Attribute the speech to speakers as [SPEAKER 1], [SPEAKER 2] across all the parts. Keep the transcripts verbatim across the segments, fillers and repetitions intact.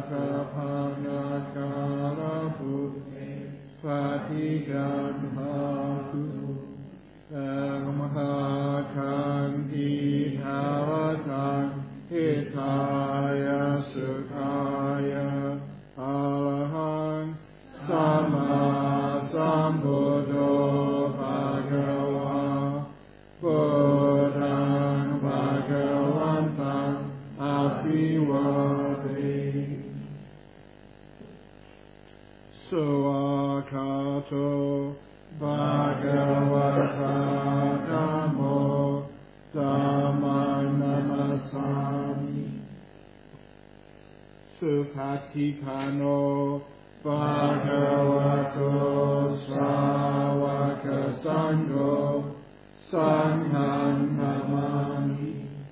[SPEAKER 1] คภานาการภูปฏิกันหาตุตังมหาคันติทาวตังหิทายาสุขายาอะระหังสัมมาสัมพุทโธภะคะวะพุทธังภะคะวันตังอะภิวาเทสุอาคาโตภะคะวะตาธัมโมธัมมังนัมมัสสามิสุปฏิปันโนภะคะวะโตสาวกสังโฆสังฆังนามามิ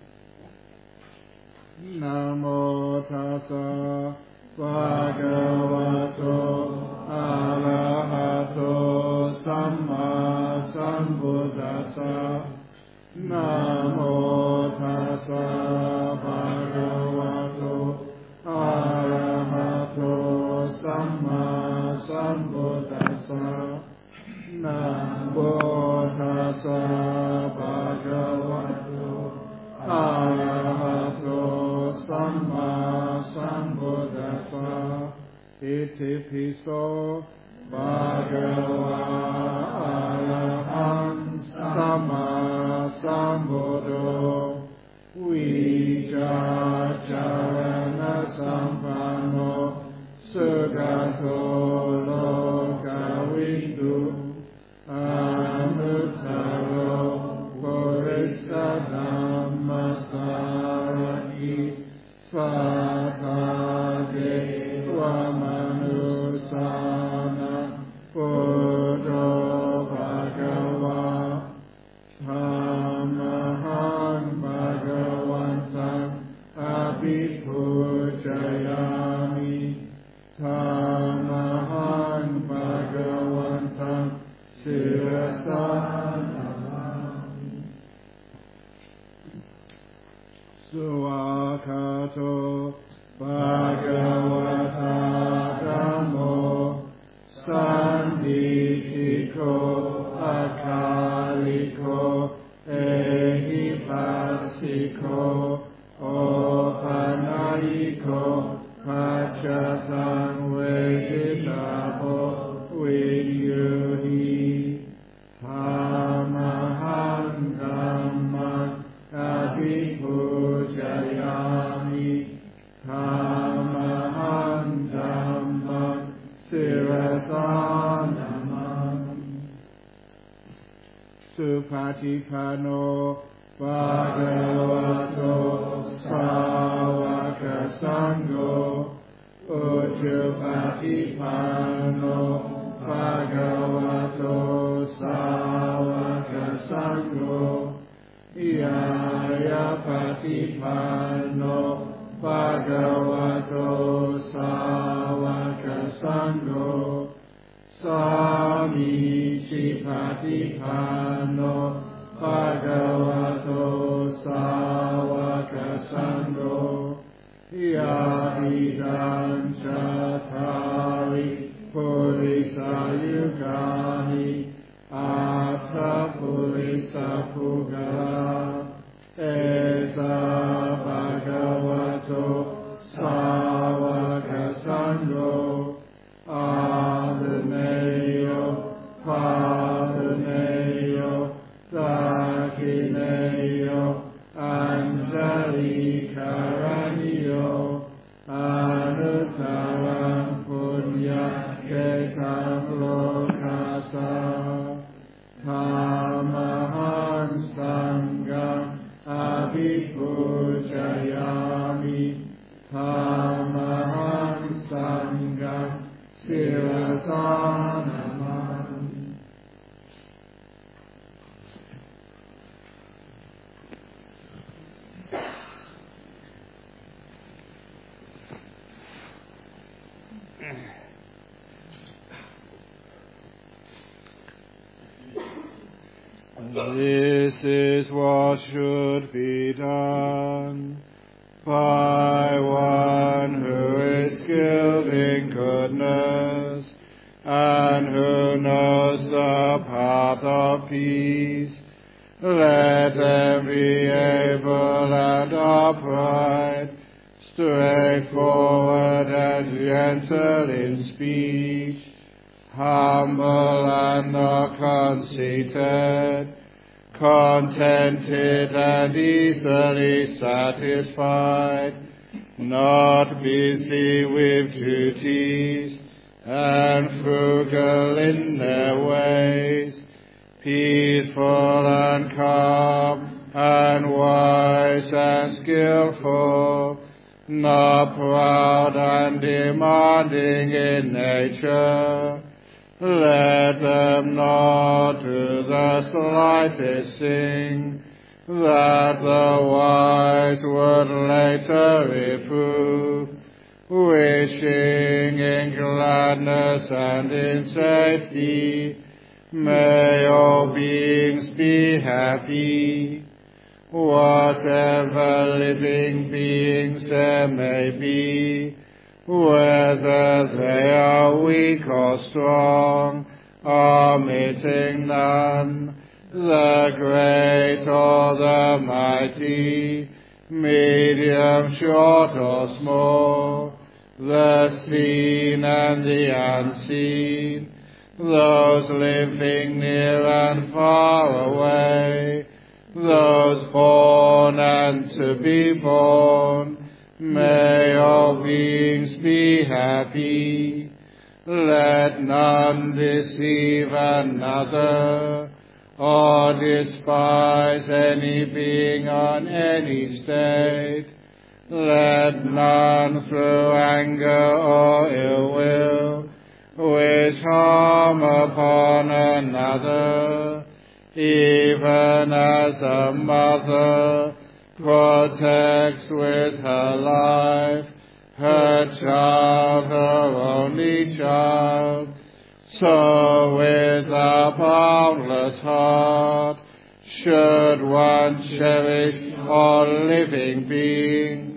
[SPEAKER 1] นะโมตัสสะภะคะวะโตอะระหะโตสัมมาสัมพุทธัสสะนะโมตัสสะภะคะวะโตอะระหะโตสัมมาสัมพุทธัสสะนะโมตัสสะภะคะวะโตอะระหะโตสัมมาสัมพุทธัสสะอิติปิโสภะคะวะอะระหังสัมมาสัมพุทโธวิชาจารณะสัมปันโนสุขโตโลกวิทูอนุตตโรปุริสธัมมัสสารถิสัทธาเทวมนุสสานังพุทโธภะคะวะธัมมังภะคะวันตังอะภิปูชยามิธัมมังภะคะวันตังศิรสานามิสุอาคาโตภะคะวะตาธัมโมสันติติโกอะคาลิโกเอหิปัสสิโกโอปานายิโกปัจจตังเวทิตาโพวิญญูหิธัมมังธัมมังอะภิปูชยามิธัมมังธัมมังศิรสานามิสุปฏิปันโนภะคะวะโตสาวกสังโฆอุจุปฏิปันโนภะคะวะโตสาวกสังโฆยายาปฏิปันโนภะคะวะโตสาวกสังโฆสามีจิปฏิปันโนภะคะวะโตสาวกสังโฆยาติดังชัตถาริปุริสายุคานิอัตถปุริสภูกาเอสะภะคะวะโตสาวกสังโฆอาตุเนโยภาตุเนโยตาคิเนโยอัญจลิกานิโยอนุตตรังปุญญเกตังโลกัสสะธัมมังสังฆังอะภิปูชยามิธัมมังสังฆังศิรสานามิ This is what should be done by one who is is skilled in goodness, and who knows the path of peace. Let them be able and upright, straightforward and gentle in speech, humble and not conceited, contented and easily satisfied, not busy with duties, and frugal in their ways, peaceful and calm, and wise and skillful, not proud and demanding in nature. Let them not do the slightest thing that the wise would later reprove, wishing in gladness and in safety may all beings be happy. Whatever living beings there may be, whether they are weak or strong, omitting none, the great or the mighty, medium, short or small, the seen and the unseen, those living near and far away, those born and to be born, may all beings be happy. Let none deceive another, or despise any being on any state. Let none through anger or ill will wish harm upon another, even as a mother protects with her life her child, her only child, so with a boundless heart should one cherish all living beings,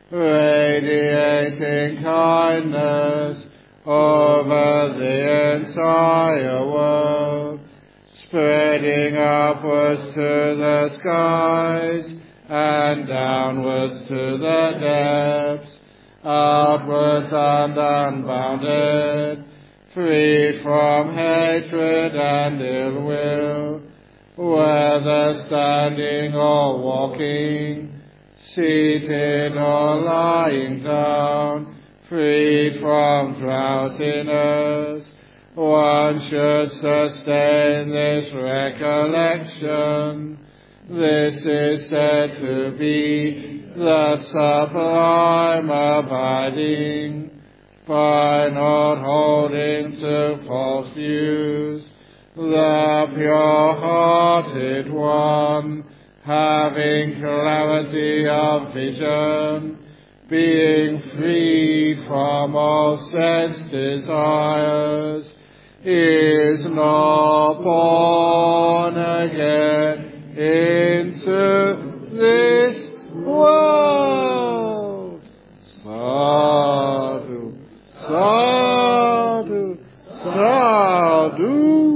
[SPEAKER 1] radiating kindness over the entire world, spreading upwards to the skies and downwards to the depths, outwards and unbounded, free from hatred and ill will, whether standing or walking, seated or lying down, freed from drowsiness. One should sustain this recollection. This is said to be the sublime abiding, by not holding to false views, the pure-hearted one, having clarity of vision, being free from all sense desires, is not born again into this world. Sadhu, sadhu, sadhu.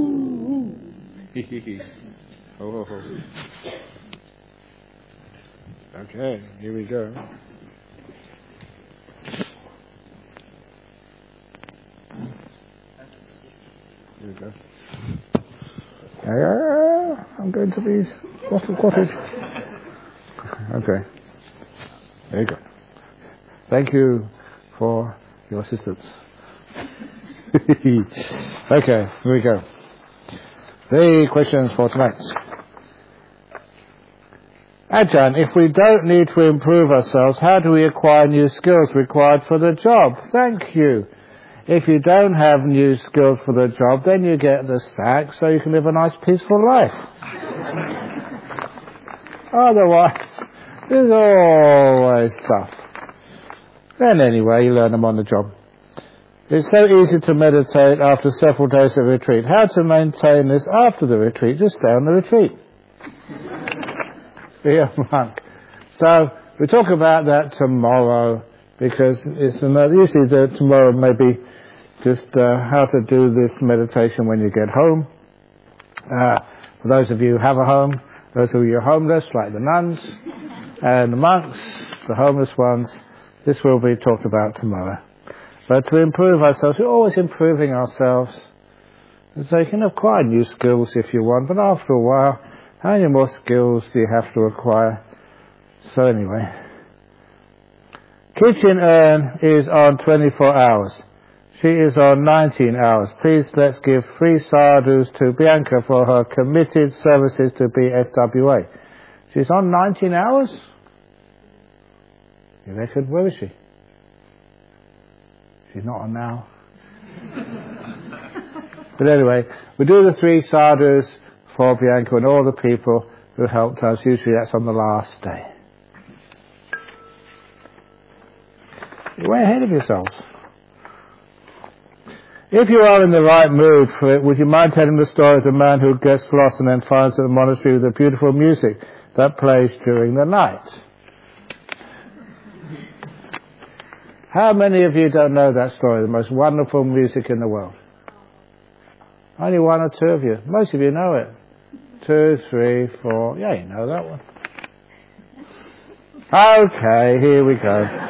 [SPEAKER 1] Oh. Okay, here we go. Here we go. Uh, I'm going to be Watford Cottage. Okay. There you go. Thank you for your assistance. Okay, here we go. The questions for tonight. Ajahn, if we don't need to improve ourselves, how do we acquire new skills required for the job? Thank you. If you don't have new skills for the job, then you get the sack so you can live a nice peaceful life. Otherwise, there's always stuff. Then anyway, you learn them on the job. It's so easy to meditate after several days of retreat. How to maintain this after the retreat? Just stay on the retreat. Be a monk. So, we'll talk about that tomorrow
[SPEAKER 2] because it's another, usually the, tomorrow maybe just uh, how to do this meditation when you get home. Uh, for those of you who have a home, those of you who are homeless, like the nuns and the monks, the homeless ones, this will be talked about tomorrow. But to improve ourselves, we're always improving ourselves. So you can acquire new skills if you want, but after a while, how many more skills do you have to acquire? So anyway, Kitchen Urn is on twenty-four hours. She is on nineteen hours. Please let's give three sadhus to Bianca for her committed services to B S W A. She's on nineteen hours? You reckon? Where is she? She's not on now. But anyway, we do the three sadhus for Bianca and all the people who helped us. Usually that's on the last day. You're way ahead of yourselves. If you are in the right mood for it, would you mind telling the story of the man who gets lost and then finds the monastery with the beautiful music that plays during the night? How many of you don't know that story, the most wonderful music in the world? Only one or two of you. Most of you know it. Two, three, four. Yeah, you know that one. Okay, here we go.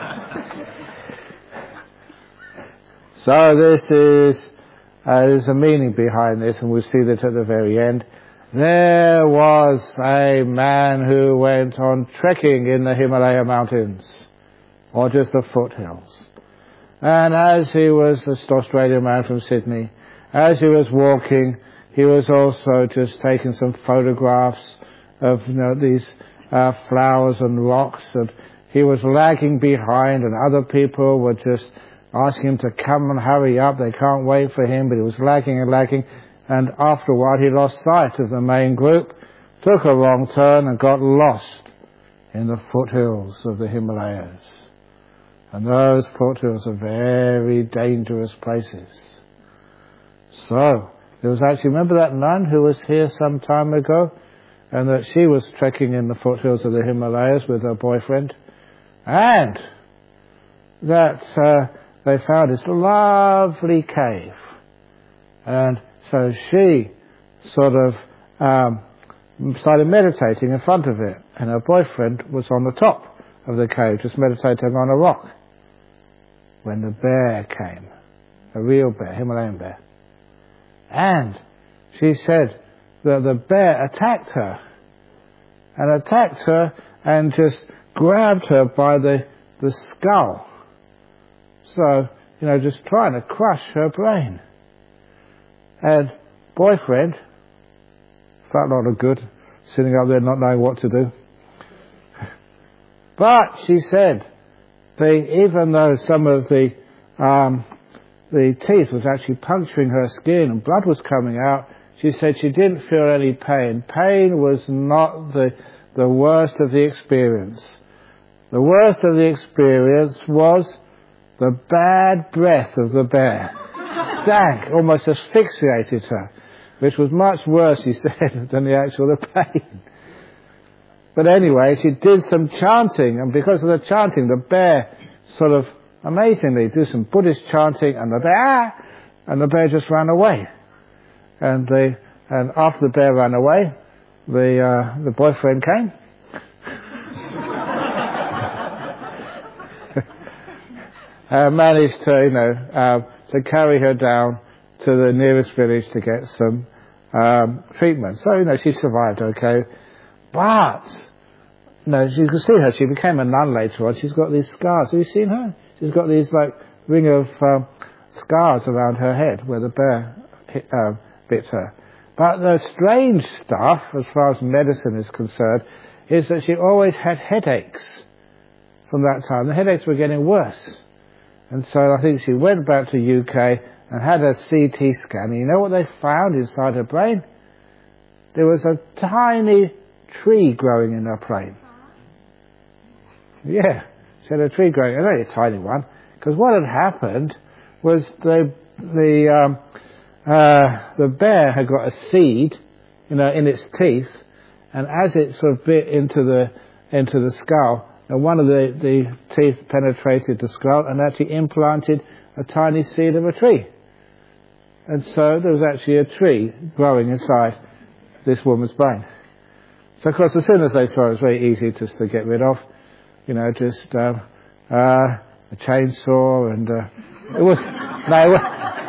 [SPEAKER 2] So this is, uh, there's a meaning behind this, and we'll see that at the very end. There was a man who went on trekking in the Himalaya mountains, or just the foothills. And as he was, this Australian man from Sydney, as he was walking, he was also just taking some photographs of, you know, these uh, flowers and rocks, and he was lagging behind, and other people were just asking him to come and hurry up. They can't wait for him, but he was lagging and lagging, and after a while he lost sight of the main group, took a wrong turn and got lost in the foothills of the Himalayas. And those foothills are very dangerous places. So, there was actually, remember that nun who was here some time ago, and that she was trekking in the foothills of the Himalayas with her boyfriend, and that uh, they found this lovely cave. And so she sort of um, started meditating in front of it, and her boyfriend was on the top of the cave, just meditating on a rock, when the bear came, a real bear, Himalayan bear. And she said that the bear attacked her, and attacked her and just grabbed her by the, the skull. So, you know, just trying to crush her brain. And boyfriend felt not a good, sitting up there not knowing what to do. But she said, they, even though some of the um, the teeth was actually puncturing her skin and blood was coming out, she said she didn't feel any pain. Pain was not the the worst of the experience. The worst of the experience was the bad breath of the bear. Stank, almost asphyxiated her, which was much worse, she said, than the actual the pain. But anyway, she did some chanting, and because of the chanting, the bear sort of amazingly did some Buddhist chanting, and the bear, and the bear just ran away. And the and after the bear ran away, the uh, the boyfriend came. uh, managed to, you know, uh, to carry her down to the nearest village to get some um, treatment. So, you know, she survived okay. But, you know, you can see her, she became a nun later on. She's got these scars. Have you seen her? She's got these, like, ring of um, scars around her head where the bear hit, uh, bit her. But the strange stuff, as far as medicine is concerned, is that she always had headaches from that time. The headaches were getting worse. And so I think she went back to U K and had a C T scan. And you know what they found inside her brain? There was a tiny tree growing in her brain. Yeah, she had a tree growing, only a tiny one. Because what had happened was the the um, uh, the bear had got a seed, you know, in its teeth, and as it sort of bit into the into the skull, and one of the, the teeth penetrated the skull and actually implanted a tiny seed of a tree. And so there was actually a tree growing inside this woman's brain. So of course, as soon as they saw it, it was very easy just to get rid of, you know, just um, uh, a chainsaw and uh, it was no, it,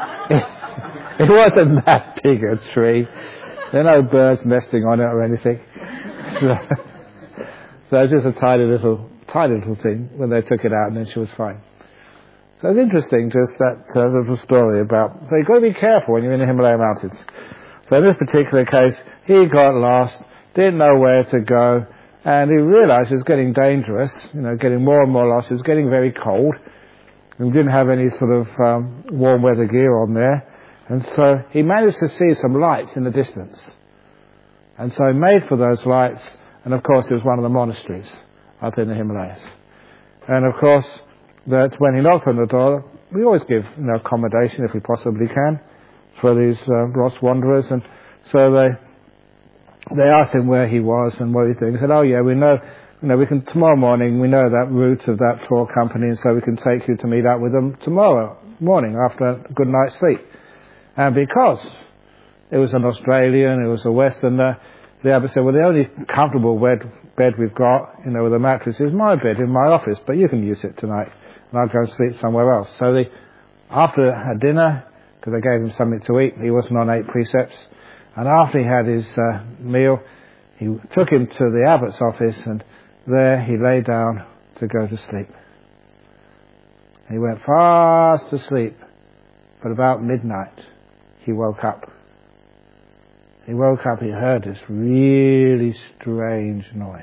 [SPEAKER 2] was, it wasn't that big a tree. There are no birds nesting on it or anything. So, so it was just a tiny little, tiny little thing when they took it out, and then she was fine. So it's interesting, just that uh, little story about. So you've got to be careful when you're in the Himalaya mountains. So in this particular case, he got lost, didn't know where to go, and he realised it was getting dangerous. You know, getting more and more lost. It was getting very cold. And didn't have any sort of um, warm weather gear on there. And so he managed to see some lights in the distance. And so he made for those lights, and of course it was one of the monasteries up in the Himalayas. And of course, that when he knocked on the door, we always give, you know, accommodation if we possibly can for these uh, lost wanderers. And so they they asked him where he was and what he was doing. He said, "Oh yeah, we know, you know, we can tomorrow morning. We know that route of that tour company, and so we can take you to meet up with them tomorrow morning after a good night's sleep." And because it was an Australian, it was a Westerner, the abbot said, "Well, the only comfortable bed, bed we've got, you know, with a mattress is my bed in my office, but you can use it tonight, and I'll go and sleep somewhere else." So they, after a dinner, because they gave him something to eat, he wasn't on eight precepts, and after he had his uh, meal, he took him to the abbot's office, and there he lay down to go to sleep. He went fast asleep, but about midnight, he woke up. He woke up, he heard this really strange noise.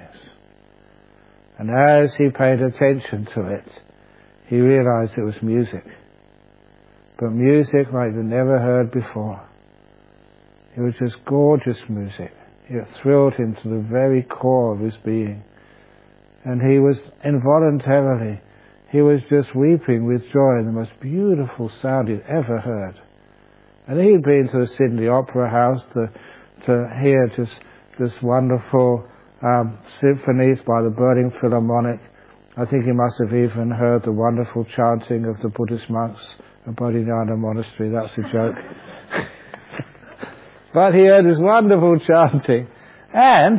[SPEAKER 2] And as he paid attention to it, he realized it was music. But music like he'd never heard before. It was just gorgeous music. It thrilled him to the very core of his being. And he was involuntarily, he was just weeping with joy in the most beautiful sound he'd ever heard. And he'd been to the Sydney Opera House to, to hear just this wonderful um, symphonies by the Berlin Philharmonic. I think he must have even heard the wonderful chanting of the Buddhist monks at Bodhinyana Monastery. That's a joke. But he heard this wonderful chanting. And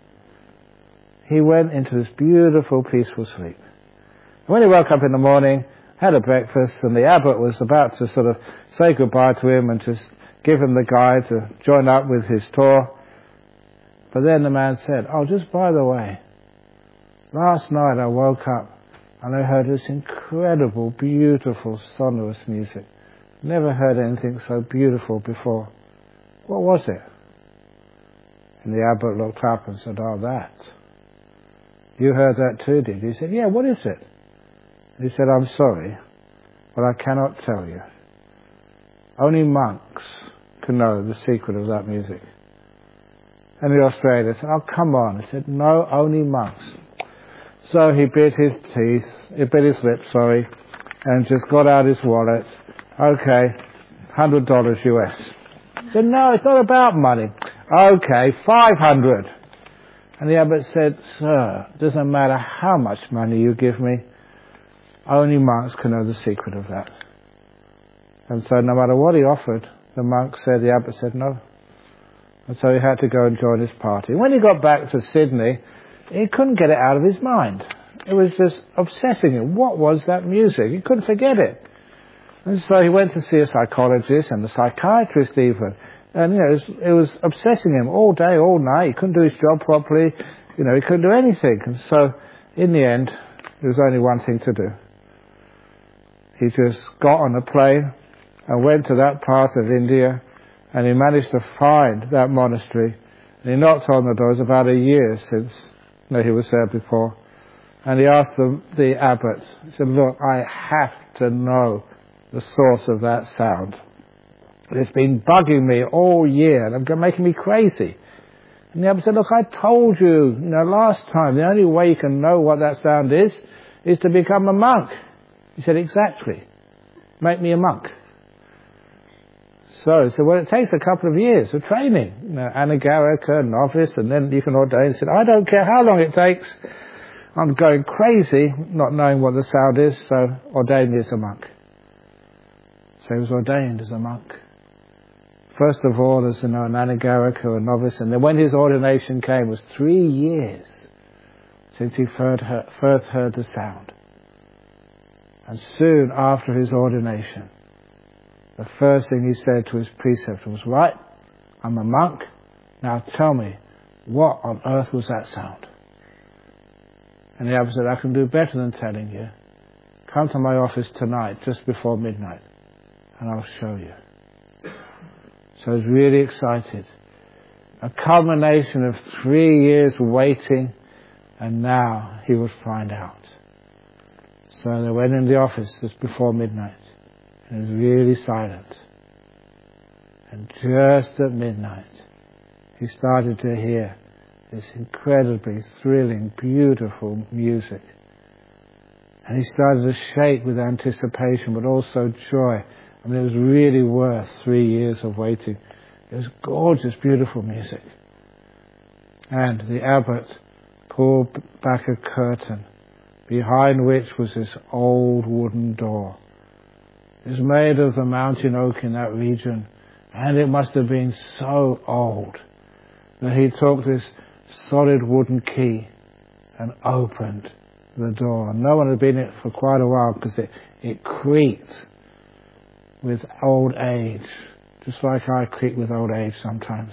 [SPEAKER 2] he went into this beautiful, peaceful sleep. When he woke up in the morning, had a breakfast, and the abbot was about to sort of say goodbye to him and just give him the guide to join up with his tour. But then the man said, "Oh, just by the way, last night I woke up and I heard this incredible, beautiful, sonorous music. Never heard anything so beautiful before. What was it?" And the abbot looked up and said, "Oh, that. You heard that too, did you?" He said, "Yeah, what is it?" He said, "I'm sorry, but I cannot tell you. Only monks can know the secret of that music." And the Australian said, "Oh, come on." He said, "No, only monks." So he bit his teeth, he bit his lips, sorry, and just got out his wallet. "Okay, one hundred dollars U S. He said, "No, it's not about money." "Okay, five hundred. And the abbot said, "Sir, it doesn't matter how much money you give me. Only monks can know the secret of that." And so no matter what he offered, the monk said, the abbot said no. And so he had to go and join his party. When he got back to Sydney, he couldn't get it out of his mind. It was just obsessing him. What was that music? He couldn't forget it. And so he went to see a psychologist and a psychiatrist even. And, you know, it was, it was obsessing him all day, all night. He couldn't do his job properly. You know, he couldn't do anything. And so, in the end, there was only one thing to do. He just got on a plane and went to that part of India, and he managed to find that monastery. And he knocked on the door. It was about a year since, you know, he was there before. And he asked the, the abbot, he said, "Look, I have to know the source of that sound. It's been bugging me all year, and it's making me crazy." And the abbot said, "Look, I told you, you know, last time, the only way you can know what that sound is, is to become a monk." He said, "Exactly. Make me a monk." So he said, "Well, it takes a couple of years of training. You know, anagarika, novice, and then you can ordain." He said, "I don't care how long it takes. I'm going crazy, not knowing what the sound is, so ordained me as a monk. So he was ordained as a monk. First of all, as you know, an anagarika, a novice, and then when his ordination came, it was three years since he first heard, first heard the sound. And soon after his ordination, the first thing he said to his preceptor was, right, I'm a monk, now tell me, what on earth was that sound? And the abbot said, I can do better than telling you. Come to my office tonight, just before midnight, and I'll show you. So I was really excited. A culmination of three years waiting, and now he would find out. So they went in the office just before midnight, and it was really silent. And just at midnight, he started to hear this incredibly thrilling, beautiful music. And he started to shake with anticipation, but also joy. I mean, it was really worth three years of waiting. It was gorgeous, beautiful music. And the abbot pulled back a curtain, behind which was this old wooden door. It was made of the mountain oak in that region, and it must have been so old that he took this solid wooden key and opened the door. No one had been in it for quite a while because it, it creaked with old age, just like I creak with old age sometimes.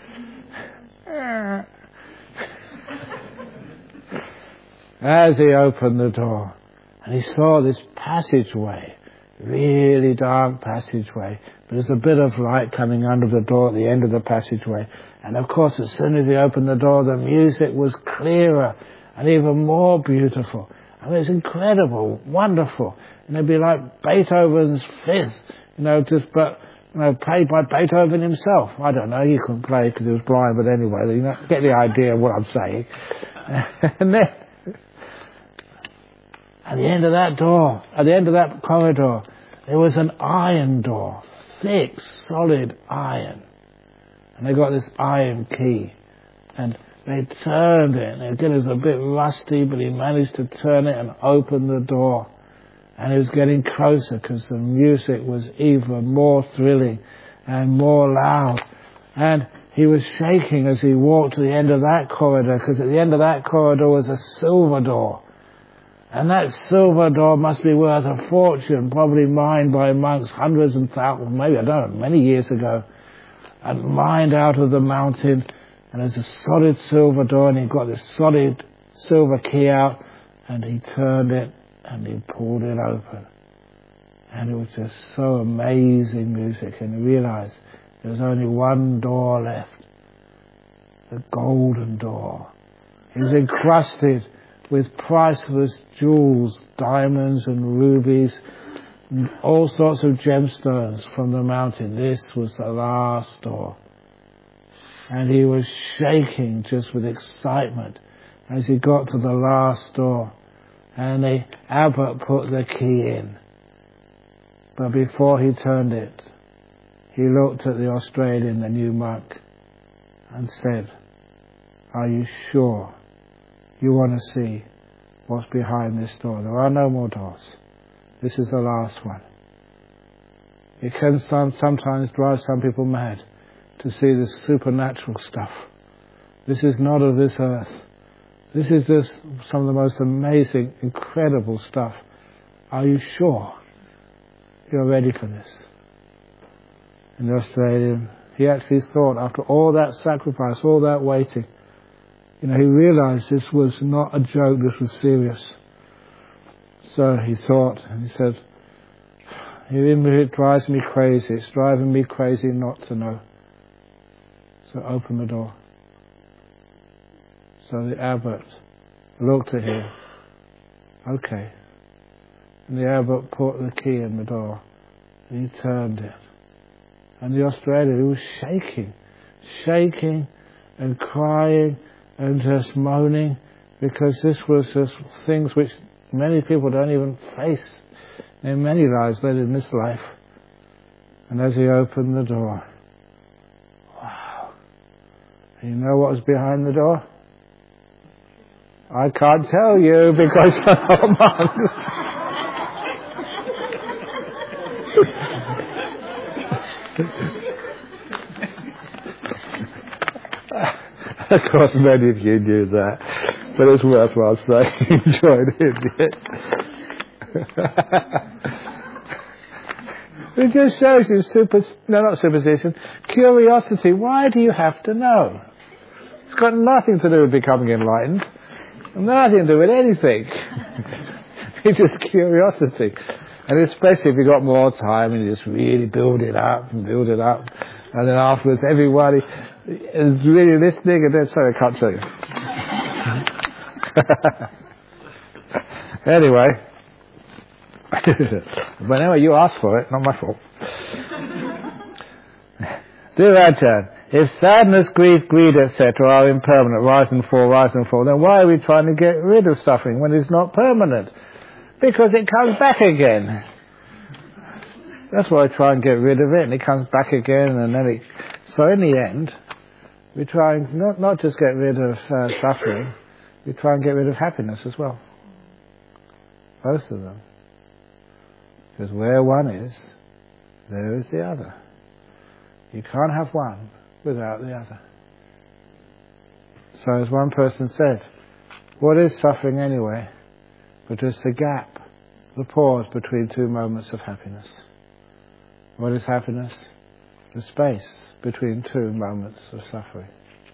[SPEAKER 2] As he opened the door, and he saw this passageway, really dark passageway, but there's a bit of light coming under the door at the end of the passageway. And of course, as soon as he opened the door, the music was clearer and even more beautiful. I mean, it's incredible, wonderful. And it'd be like Beethoven's Fifth, you know, just but you know, played by Beethoven himself. I don't know, he couldn't play because he was blind, but anyway, you know, get the idea of what I'm saying. And then, at the end of that door, at the end of that corridor, there was an iron door, thick, solid iron. And they got this iron key, and they turned it, and again it was a bit rusty, but he managed to turn it and open the door. And he was getting closer because the music was even more thrilling and more loud. And he was shaking as he walked to the end of that corridor, because at the end of that corridor was a silver door. And that silver door must be worth a fortune, probably mined by monks hundreds and thousands, maybe, I don't know, many years ago. And mined out of the mountain, and there's a solid silver door, and he got this solid silver key out, and he turned it, and he pulled it open. And it was just so amazing music, and he realized there was only one door left, the golden door. It was encrusted with priceless jewels, diamonds and rubies, and all sorts of gemstones from the mountain. This was the last door. And he was shaking just with excitement as he got to the last door. And the abbot put the key in. But before he turned it, he looked at the Australian, the new monk, and said, "Are you sure you want to see what's behind this door? There are no more doors. This is the last one." It can some, sometimes drive some people mad to see this supernatural stuff. This is not of this earth. This is just some of the most amazing, incredible stuff. Are you sure you're ready for this? And the Australian, he actually thought, after all that sacrifice, all that waiting, you know, he realized this was not a joke, this was serious. So he thought, and he said, "It drives me crazy. It's driving me crazy not to know. So open the door." So the abbot looked at him. Okay. And the abbot put the key in the door. And he turned it. And the Australian, he was shaking, shaking and crying and just moaning, because this was just things which many people don't even face in many lives, let in this life. And as he opened the door, wow. And you know what was behind the door? I can't tell you because you're not monks. Of course, many of you knew that, but it's worthwhile saying you joined in it. It just shows you super, no, not superstition, curiosity. Why do you have to know? It's got nothing to do with becoming enlightened, nothing to do with anything. It's just curiosity. And especially if you've got more time and you just really build it up and build it up, and then afterwards everybody is really listening, and then sorry, I can't tell you. Anyway, but anyway, you asked for it, not my fault. Dear Ajahn, if sadness, grief, greed, et cetera are impermanent, rise and fall, rise and fall, then why are we trying to get rid of suffering when it's not permanent? Because it comes back again. That's why I try and get rid of it, and it comes back again, and then it... So in the end, we try and not, not just get rid of uh, suffering, we try and get rid of happiness as well. Both of them. Because where one is, there is the other. You can't have one without the other. So as one person said, what is suffering anyway? But just the gap, the pause between two moments of happiness. What is happiness? The space between two moments of suffering.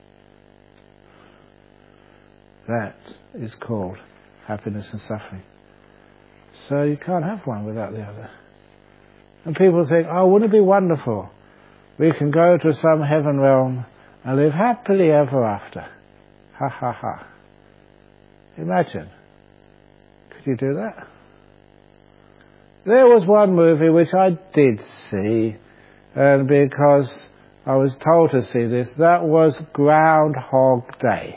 [SPEAKER 2] That is called happiness and suffering. So you can't have one without the other. And people think, oh, wouldn't it be wonderful? We can go to some heaven realm and live happily ever after. Ha ha ha. Imagine. Could you do that? There was one movie which I did see, and because I was told to see this, that was Groundhog Day.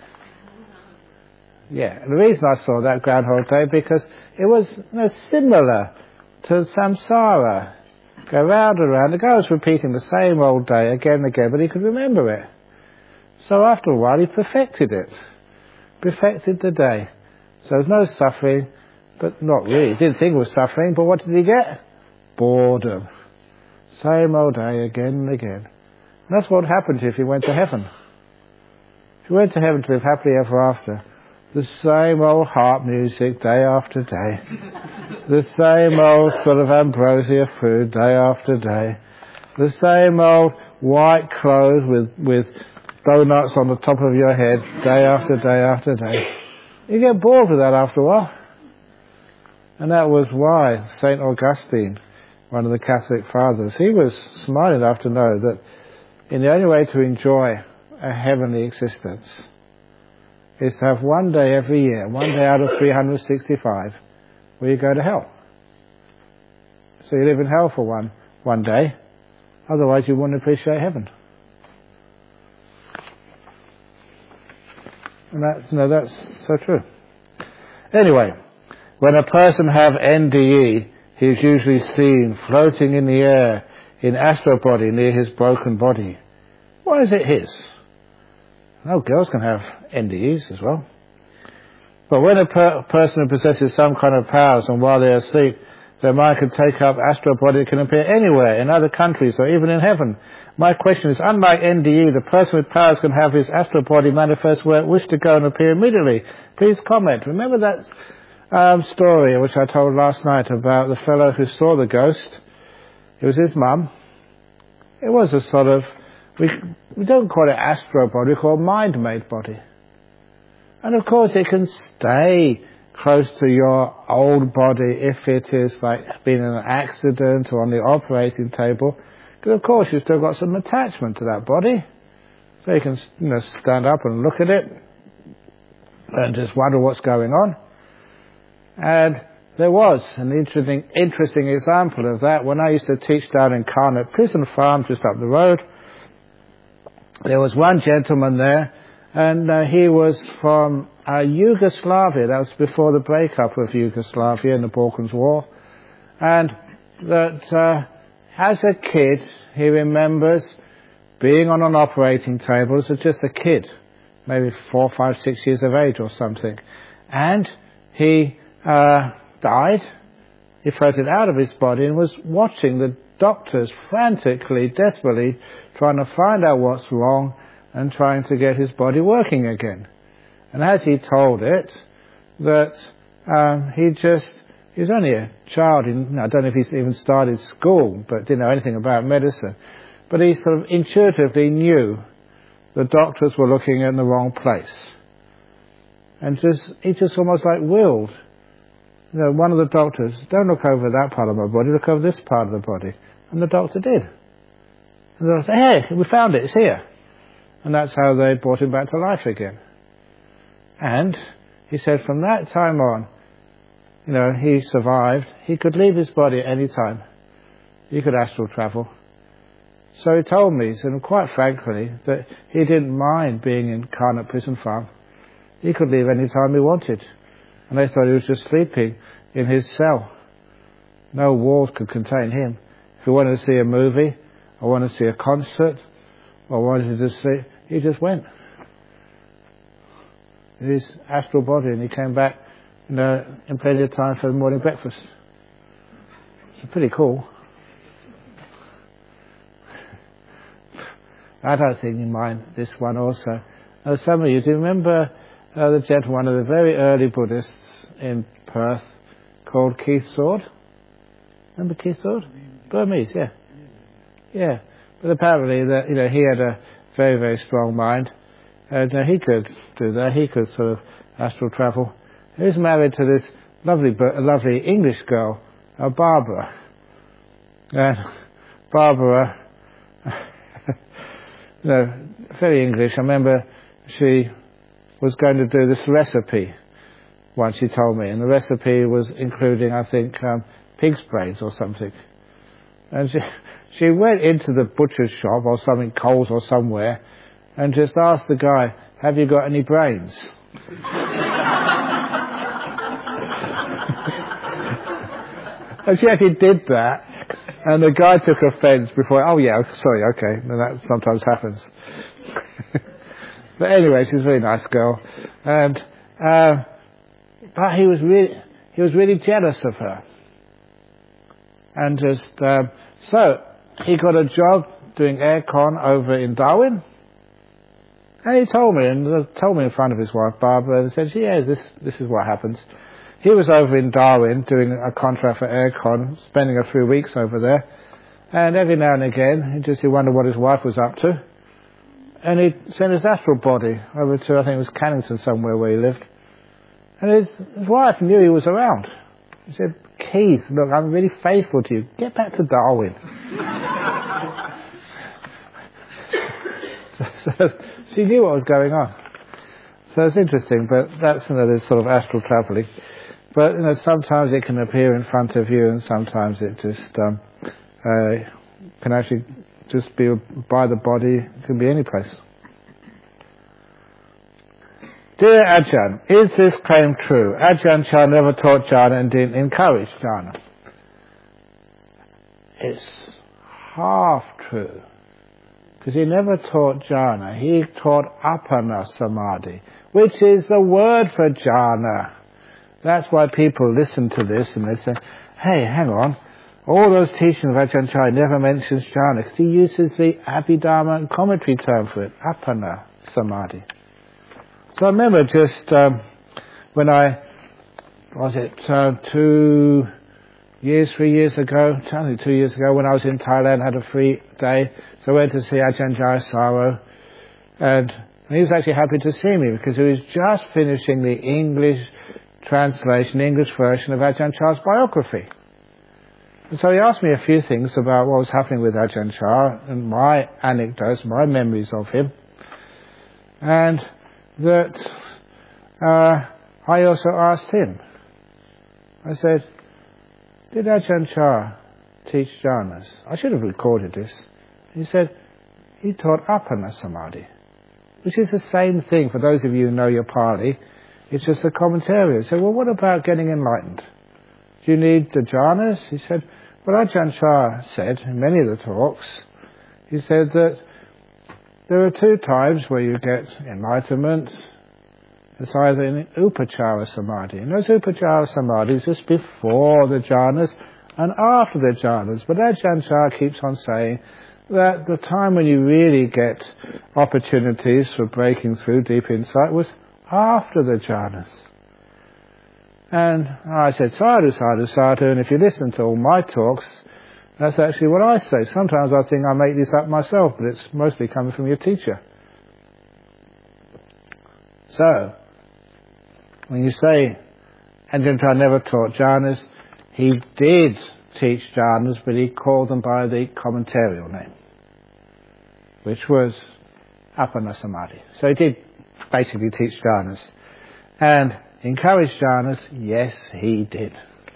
[SPEAKER 2] Yeah, the reason I saw that Groundhog Day, because it was, you know, similar to samsara. Go round and round. The guy was repeating the same old day again and again, but he could remember it. So after a while he perfected it. Perfected the day. So there's no suffering, but not really. He didn't think it was suffering, but what did he get? Boredom. Same old day again and again. And that's what happened to you if you went to heaven. If you went to heaven to live happily ever after, the same old harp music day after day. The same old sort of ambrosia food day after day. The same old white clothes with, with donuts on the top of your head day after day after day. You get bored with that after a while. And that was why Saint Augustine, one of the Catholic fathers, he was smart enough to know that in the only way to enjoy a heavenly existence is to have one day every year, one day out of three hundred sixty-five, where you go to hell. So you live in hell for one, one day, otherwise you wouldn't appreciate heaven. And that's, no, that's so true. Anyway, when a person have N D E, he is usually seen floating in the air in astral body near his broken body. Why is it his? No, girls can have N D Es as well. But when a per- person possesses some kind of powers and while they are asleep, their mind can take up astral body, it can appear anywhere, in other countries or even in heaven. My question is, unlike N D E, the person with powers can have his astral body manifest where it wishes to go and appear immediately. Please comment. Remember that um, story which I told last night about the fellow who saw the ghost? It was his mum. It was a sort of, we, we don't call it astral body, we call it mind-made body. And of course it can stay close to your old body if it is like been in an accident or on the operating table, because of course you've still got some attachment to that body. So you can, you know, stand up and look at it and just wonder what's going on. And there was an interesting, interesting example of that when I used to teach down in Carnet Prison Farm, just up the road. There was one gentleman there, and uh, he was from uh, Yugoslavia. That was before the breakup of Yugoslavia in the Balkans War. And that uh, as a kid, he remembers being on an operating table as just a kid, maybe four, five, six years of age or something. And he uh, died. He floated out of his body and was watching the doctors frantically, desperately trying to find out what's wrong and trying to get his body working again. And as he told it, that um, he just, he was only a child, in, I don't know if he's even started school, but didn't know anything about medicine. But he sort of intuitively knew the doctors were looking in the wrong place. And just, he just almost like willed. You know, one of the doctors, don't look over that part of my body, look over this part of the body. And the doctor did. And they said, hey, we found it, it's here. And that's how they brought him back to life again. And he said from that time on, you know, he survived. He could leave his body at any time. He could astral travel. So he told me, and quite frankly, that he didn't mind being in Carnot Prison Farm. He could leave any time he wanted. And they thought he was just sleeping in his cell. No walls could contain him. If he wanted to see a movie, or wanted to see a concert, or wanted to see, he just went. In his astral body, and he came back, you know, in plenty of time for the morning breakfast. It's pretty cool. I don't think you mind this one also. Now, some of you, do you remember uh, the gentleman, one of the very early Buddhists in Perth, called Keith Sword? Remember Keith Sword? Burmese, yeah. Yeah. But apparently, that you know, he had a very, very strong mind. And uh, he could do that. He could sort of astral travel. He was married to this lovely, lovely English girl, uh, Barbara. And Barbara, you know, very English. I remember she was going to do this recipe once, she told me. And the recipe was including, I think, um, pig's brains or something. And she, she went into the butcher's shop or something, Coles or somewhere, and just asked the guy, have you got any brains? And she actually did that, and the guy took offence before, oh yeah, sorry, okay, and that sometimes happens. But anyway, she's a very nice girl, and uh, but he was really, he was really jealous of her. And just, um, so, he got a job doing aircon over in Darwin. And he told me, and told me in front of his wife, Barbara, and said, yeah, this, this is what happens. He was over in Darwin doing a contract for aircon, spending a few weeks over there. And every now and again, he just, he wondered what his wife was up to. And he'd send his astral body over to, I think it was Cannington somewhere where he lived. And his, his wife knew he was around. He said, Keith, look, I'm really faithful to you. Get back to Darwin. so, so she knew what was going on. So it's interesting, but that's another sort of astral travelling. But, you know, sometimes it can appear in front of you, and sometimes it just um, uh, can actually just be by the body. It can be any place. Dear Ajahn, is this claim true? Ajahn Chah never taught jhana and didn't encourage jhana. It's half true. Because he never taught jhana. He taught appana samadhi, which is the word for jhana. That's why people listen to this and they say, hey, hang on. All those teachings of Ajahn Chah never mentions jhana, because he uses the Abhidharma and commentary term for it, appana samadhi. So I remember just um, when I, was it uh, two years, three years ago, only two years ago, when I was in Thailand, had a free day, so I went to see Ajahn Jayasaro, and he was actually happy to see me because he was just finishing the English translation, English version of Ajahn Chah's biography. And so he asked me a few things about what was happening with Ajahn Chah and my anecdotes, my memories of him, and that uh, I also asked him. I said, did Ajahn Chah teach jhanas? I should have recorded this. He said, he taught appana samadhi, which is the same thing for those of you who know your Pali. It's just a commentary. I said, well, what about getting enlightened? Do you need the jhanas? He said, well, Ajahn Chah said in many of the talks, he said that there are two times where you get enlightenment. It's either in Upachara Samadhi. And those Upachara Samadhis is before the jhanas and after the jhanas. But Ajahn Chah keeps on saying that the time when you really get opportunities for breaking through deep insight was after the jhanas. And I said, sadhu, sadhu, sadhu, and if you listen to all my talks, that's actually what I say. Sometimes I think I make this up myself, but it's mostly coming from your teacher. So, when you say Ajahn Chah never taught jhanas, he did teach jhanas, but he called them by the commentarial name, which was Appana Samadhi. So he did basically teach jhanas. And encourage jhanas, yes, he did.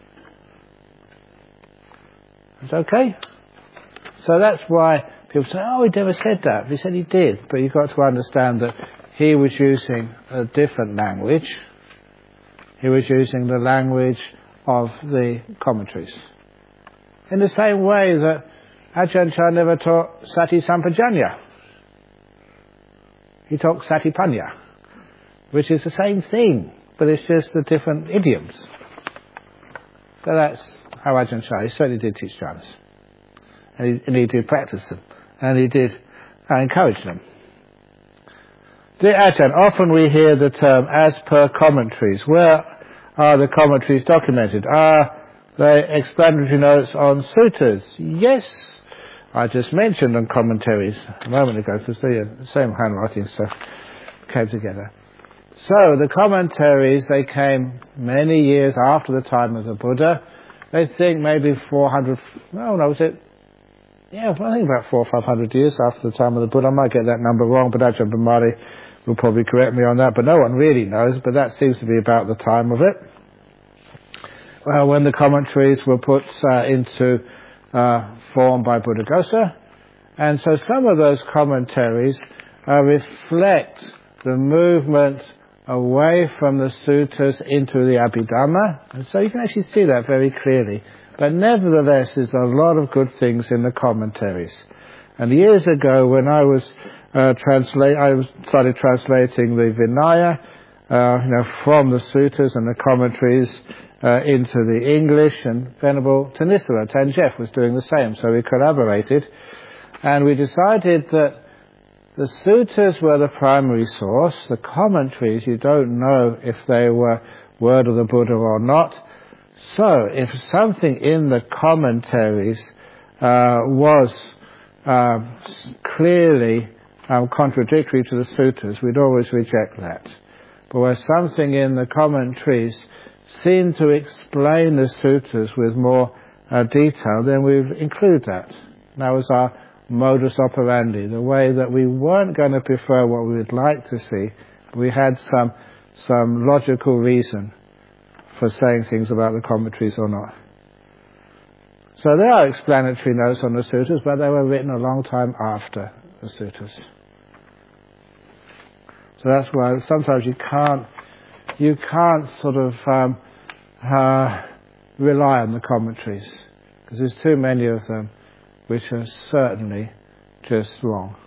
[SPEAKER 2] It's okay? So that's why people say, oh, he never said that. He said he did. But you've got to understand that he was using a different language. He was using the language of the commentaries. In the same way that Ajahn Chah never taught Sati Sampajanya. He taught Satipanya, which is the same thing, but it's just the different idioms. So that's how Ajahn Chah, he certainly did teach jhanas. And he, and he did practice them. And he did uh, encourage them. Dear Ajahn, often we hear the term as per commentaries. Where are the commentaries documented? Are they explanatory notes on suttas? Yes, I just mentioned on commentaries a moment ago because the same handwriting stuff came together. So the commentaries, they came many years after the time of the Buddha. They think maybe four hundred, oh no, was it? Yeah, I think about four or five hundred years after the time of the Buddha. I might get that number wrong, but Ajahn Brahmari will probably correct me on that, but no one really knows, but that seems to be about the time of it. Well, when the commentaries were put uh, into uh, form by Buddhaghosa, and so some of those commentaries uh, reflect the movement away from the suttas into the Abhidhamma, and so you can actually see that very clearly. But nevertheless, there's a lot of good things in the commentaries. And years ago, when I was uh, translate, I was started translating the Vinaya, uh, you know, from the suttas and the commentaries uh, into the English, and Venerable Tanisara Tanjef was doing the same, so we collaborated, and we decided that the suttas were the primary source. The commentaries, you don't know if they were word of the Buddha or not. So, if something in the commentaries uh, was uh, clearly um, contradictory to the suttas, we'd always reject that. But where something in the commentaries seemed to explain the suttas with more uh, detail, then we'd include that. That was our modus operandi, the way that we weren't going to prefer what we would like to see, but we had some some logical reason for saying things about the commentaries or not. So there are explanatory notes on the suttas, but they were written a long time after the suttas. So that's why sometimes you can't you can't sort of um, uh, rely on the commentaries, because there's too many of them which are certainly just wrong.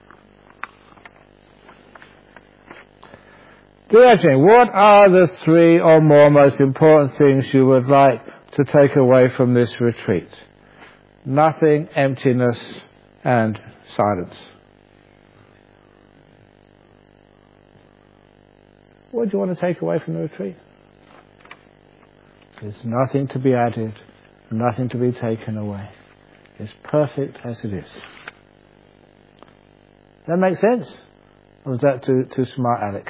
[SPEAKER 2] Dear Ajahn, what are the three or more most important things you would like to take away from this retreat? Nothing, emptiness, and silence. What do you want to take away from the retreat? There's nothing to be added, nothing to be taken away. It's perfect as it is. That makes sense? Or was that too, too smart, Alec?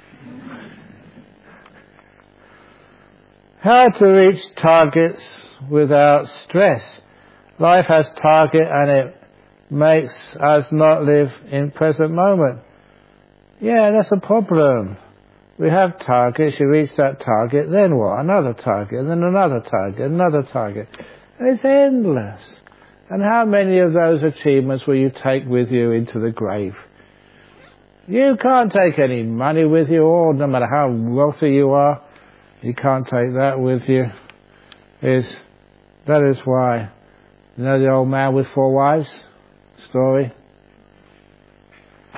[SPEAKER 2] How to reach targets without stress. Life has target and it makes us not live in present moment. Yeah, that's a problem. We have targets, you reach that target, then what? Another target, then another target, another target. And it's endless. And how many of those achievements will you take with you into the grave? You can't take any money with you, or no matter how wealthy you are, you can't take that with you. Is that is why, you know the old man with four wives story?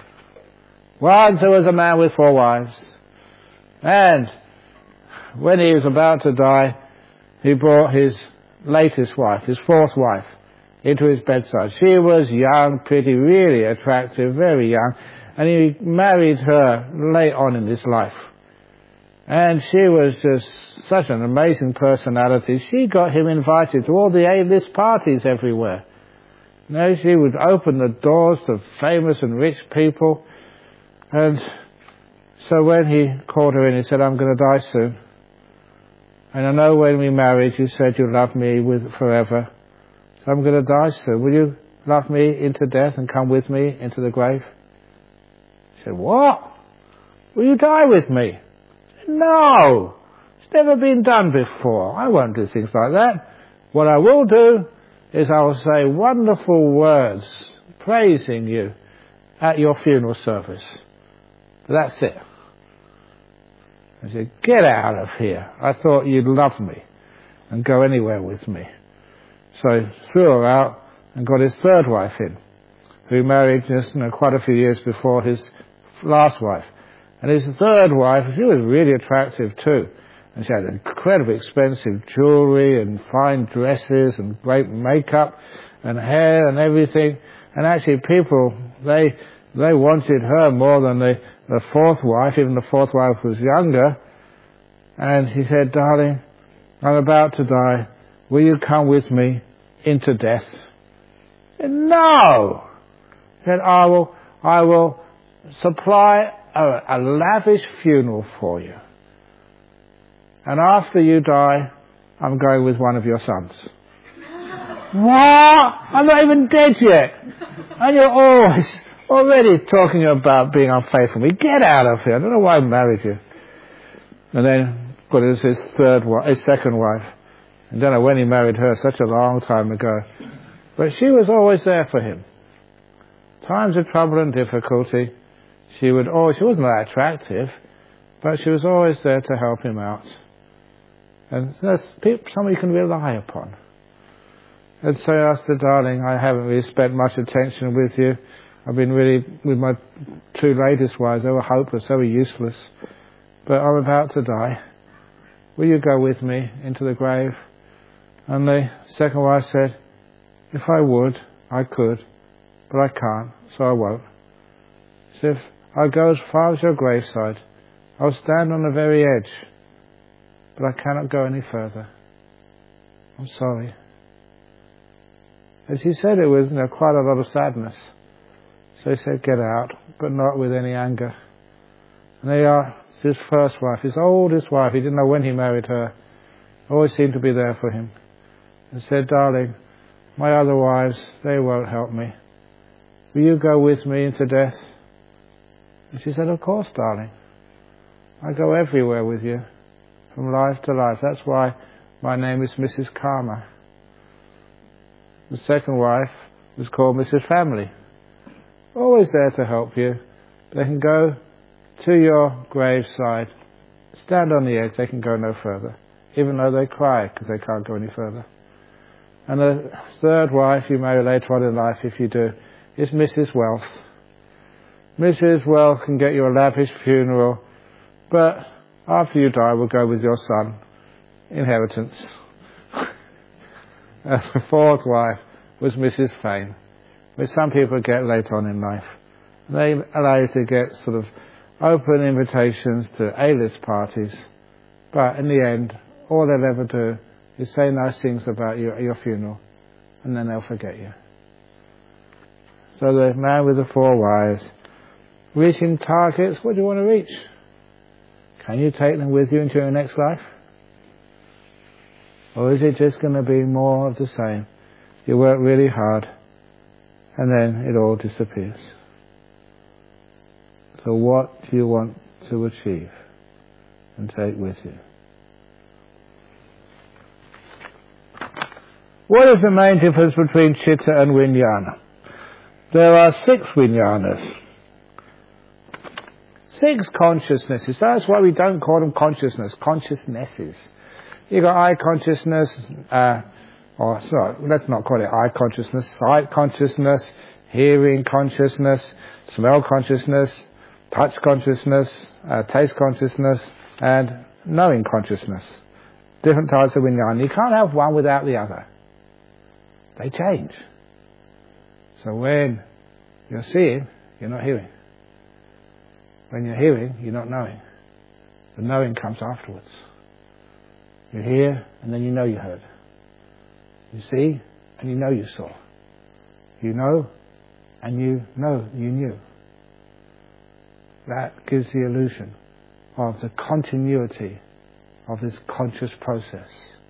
[SPEAKER 2] Once there was a man with four wives, and when he was about to die, he brought his latest wife, his fourth wife, into his bedside. She was young, pretty, really attractive, very young, and he married her late on in his life. And she was just such an amazing personality. She got him invited to all the A-list parties everywhere. You know, she would open the doors to famous and rich people. And so when he called her in, he said, I'm going to die soon. And I know when we married, you said you love me with forever. So I'm going to die soon. Will you love me into death and come with me into the grave? He said, what? Will you die with me? I said, no. It's never been done before. I won't do things like that. What I will do is I will say wonderful words praising you at your funeral service. That's it. I said, get out of here. I thought you'd love me and go anywhere with me. So he threw her out and got his third wife in, who married just you know, quite a few years before his last wife. And his third wife, she was really attractive too. And she had incredibly expensive jewelry and fine dresses and great makeup and hair and everything. And actually people, they they wanted her more than the, the fourth wife. Even the fourth wife was younger. And he said, darling, I'm about to die. Will you come with me into death? He said, no. He said, I will, I will supply a, a lavish funeral for you. And after you die, I'm going with one of your sons. What? I'm not even dead yet. And you're always already talking about being unfaithful. Me, get out of here. I don't know why I married you. And then, but it was his third wife, his second wife. I don't know when he married her, such a long time ago. But she was always there for him. Times of trouble and difficulty, she would always, she wasn't that attractive, but she was always there to help him out. And that's somebody you can rely upon. And so I said, darling, I haven't really spent much attention with you. I've been really, with my two latest wives, they were hopeless, they were useless. But I'm about to die. Will you go with me into the grave? And the second wife said, if I would, I could, but I can't, so I won't. She said, I'll go as far as your graveside. I'll stand on the very edge, but I cannot go any further. I'm sorry. And she said it with you know, quite a lot of sadness. So he said, get out, but not with any anger. And they are his first wife, his oldest wife. He didn't know when he married her. Always seemed to be there for him. And said, darling, my other wives, they won't help me. Will you go with me into death? And she said, of course, darling. I go everywhere with you, from life to life. That's why my name is Missus Karma. The second wife was called Missus Family. Always there to help you. They can go to your graveside, stand on the edge, they can go no further, even though they cry because they can't go any further. And the third wife you marry later on in life, if you do, is Missus Wealth. Missus Wealth can get you a lavish funeral, but after you die will go with your son. Inheritance. And the fourth wife was Missus Fame, which some people get later on in life. They allow you to get sort of open invitations to A-list parties, but in the end, all they'll ever do is say nice things about you at your funeral, and then they'll forget you. So the man with the four wives, reaching targets, what do you want to reach? Can you take them with you into your next life? Or is it just going to be more of the same? You work really hard, and then it all disappears. So what do you want to achieve and take with you? What is the main difference between Chitta and Vijnana? There are six Vijnanas. Six consciousnesses. That's why we don't call them consciousness, consciousnesses. You've got eye consciousness, uh, or sorry, let's not call it eye consciousness, sight consciousness, hearing consciousness, smell consciousness, touch consciousness, uh, taste consciousness, and knowing consciousness. Different types of vijnana. You can't have one without the other. They change. So when you're seeing, you're not hearing. When you're hearing, you're not knowing. The knowing comes afterwards. You hear, and then you know you heard. You see, and you know you saw. You know, and you know you knew. That gives the illusion of the continuity of this conscious process.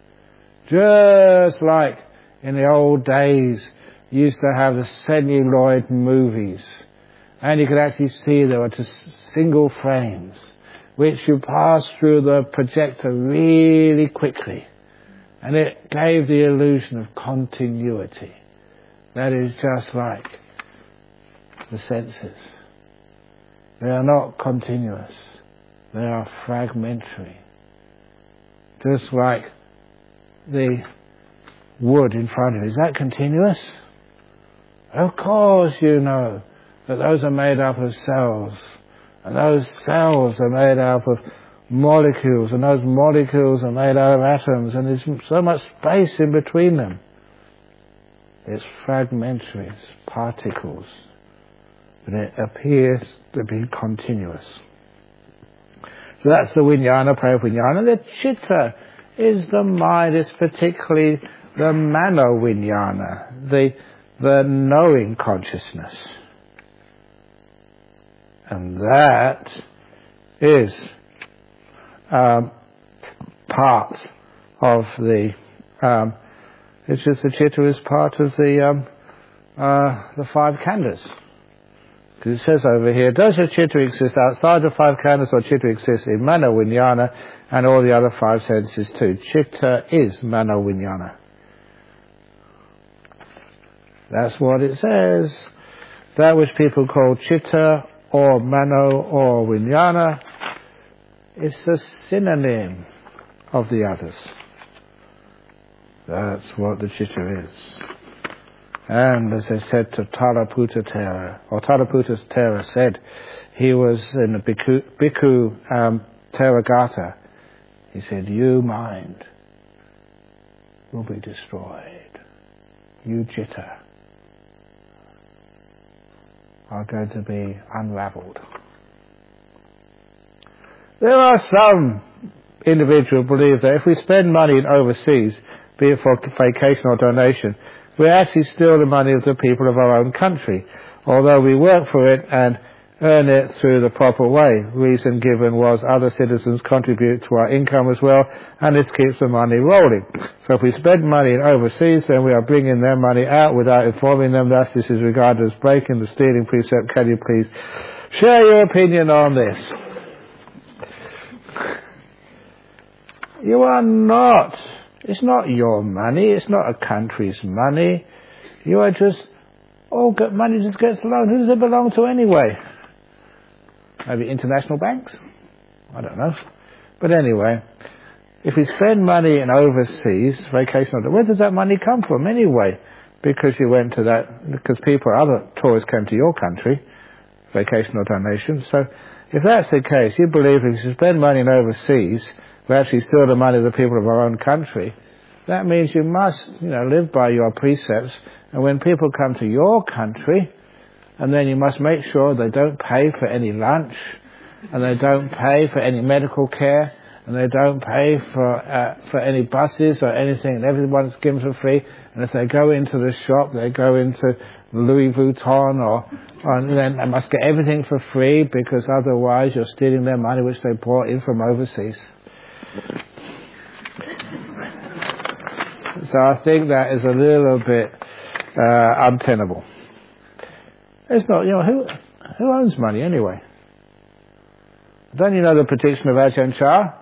[SPEAKER 2] Just like in the old days, you used to have the celluloid movies, and you could actually see there were just single frames, which you passed through the projector really quickly, and it gave the illusion of continuity. That is just like the senses. They are not continuous. They are fragmentary. Just like the wood in front of you. Is that continuous? Of course you know that those are made up of cells. And those cells are made up of molecules. And those molecules are made out of atoms. And there's so much space in between them. It's fragmentary. It's particles. But it appears to be continuous. So that's the vijnana, prabhupada. The chitta is the mind, it's particularly the mano vijnana, the, the knowing consciousness. And that is um, part of the, um, it's just the chitta is part of the, um, uh, the five khandhas. Because it says over here, does your chitta exist outside the five khandhas, or chitta exists in mano vijnana and all the other five senses too? Chitta is mano vijnana. That's what it says. That which people call chitta or mano or vijnana is a synonym of the others. That's what the chitta is. And as I said to Taraputa Thera, or Taraputa Thera said, he was in the Bhikkhu, Bhikkhu um, Theragatha. He said, you mind will be destroyed. You chitta are going to be unraveled. There are some individuals who believe that if we spend money in overseas, be it for vacation or donation, we actually steal the money of the people of our own country, although we work for it and earn it through the proper way. Reason given was other citizens contribute to our income as well, and this keeps the money rolling. So if we spend money in overseas, then we are bringing their money out without informing them. Thus, this is regarded as breaking the stealing precept. Can you please share your opinion on this? You are not. It's not your money. It's not a country's money. You are just, oh, money just gets loaned. Who does it belong to anyway? Maybe international banks? I don't know. But anyway, if we spend money in overseas, vacation, where does that money come from anyway? Because you went to that, because people, other tourists came to your country, vacation or donation. So if that's the case, you believe if you spend money in overseas, we actually steal the money of the people of our own country, that means you must, you know, live by your precepts. And when people come to your country, and then you must make sure they don't pay for any lunch, and they don't pay for any medical care, and they don't pay for uh, for any buses or anything, and everyone's given for free. And if they go into the shop, they go into Louis Vuitton, or, or then they must get everything for free, because otherwise you're stealing their money which they brought in from overseas. So I think that is a little bit uh, untenable. It's not, you know, who who owns money anyway? Don't you know the prediction of Ajahn Chah?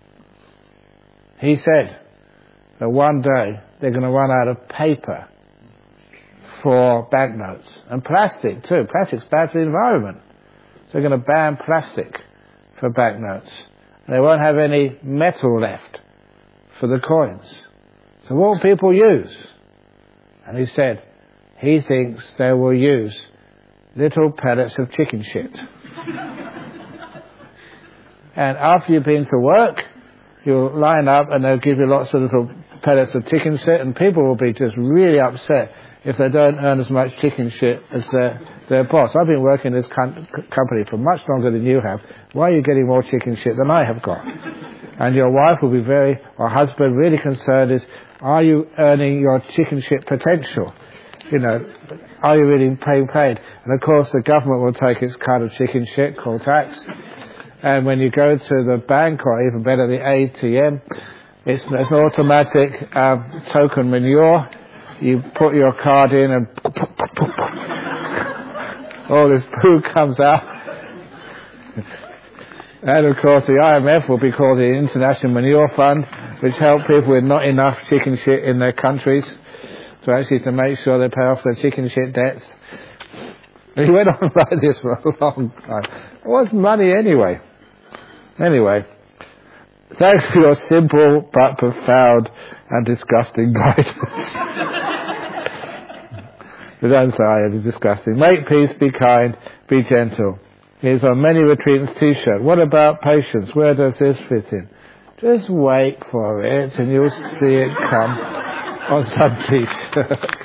[SPEAKER 2] He said that one day they're going to run out of paper for banknotes, and plastic too. Plastic's bad for the environment. So they're going to ban plastic for banknotes. They won't have any metal left for the coins. So what will people use? And he said he thinks they will use little pellets of chicken shit. And after you've been to work, you'll line up and they'll give you lots of little pellets of chicken shit, and people will be just really upset if they don't earn as much chicken shit as their, their boss. I've been working in this com- company for much longer than you have. Why are you getting more chicken shit than I have got? And your wife will be very, or husband, really concerned is, are you earning your chicken shit potential? You know, are you really paying paid? And of course the government will take its cut of chicken shit called tax. And when you go to the bank, or even better, the A T M, it's an automatic um, token manure. You put your card in and all this poo comes out. And of course the I M F will be called the International Manure Fund, which help people with not enough chicken shit in their countries to actually to make sure they pay off their chicken shit debts. And he went on like this for a long time. What's money anyway? Anyway, thanks for your simple but profound and disgusting guidance. But don't say I am disgusting. Make peace, be kind, be gentle. Here's on Many Retreats t-shirt. What about patience? Where does this fit in? Just wait for it and you'll see it come on some t-shirts.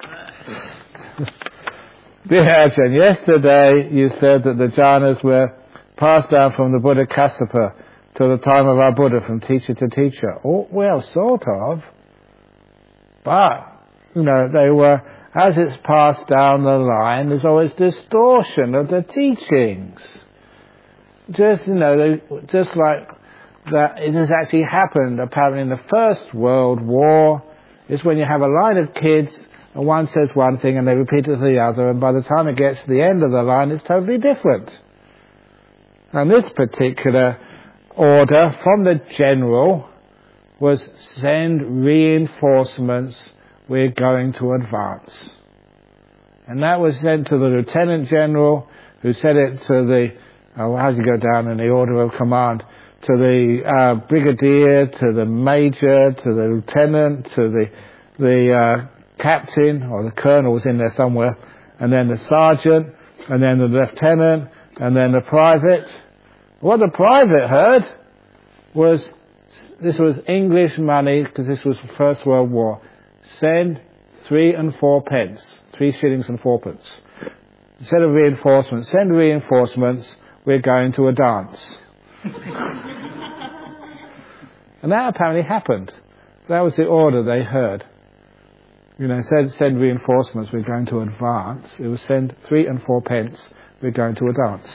[SPEAKER 2] Dear Ajahn, yesterday you said that the jhanas were passed down from the Buddha Kassapa to the time of our Buddha, from teacher to teacher. Oh, well, sort of. But, you know, they were, as it's passed down the line, there's always distortion of the teachings. Just, you know, they, just like that, it has actually happened apparently in the First World War, is when you have a line of kids, and one says one thing and they repeat it to the other, and by the time it gets to the end of the line, it's totally different. And this particular order from the general was send reinforcements, we're going to advance. And that was sent to the lieutenant general, who said it to the, oh, how do you go down in the order of command, to the uh, brigadier, to the major, to the lieutenant, to the, the uh, captain, or the colonel was in there somewhere, and then the sergeant, and then the lieutenant, and then the private. What the private heard was, this was English money, because this was the First World War. Send three and four pence, three shillings and fourpence. Instead of reinforcements, send reinforcements, we're going to a dance. And that apparently happened. That was the order they heard. You know, send, send reinforcements, we're going to advance. It was send three and four pence, we're going to a dance.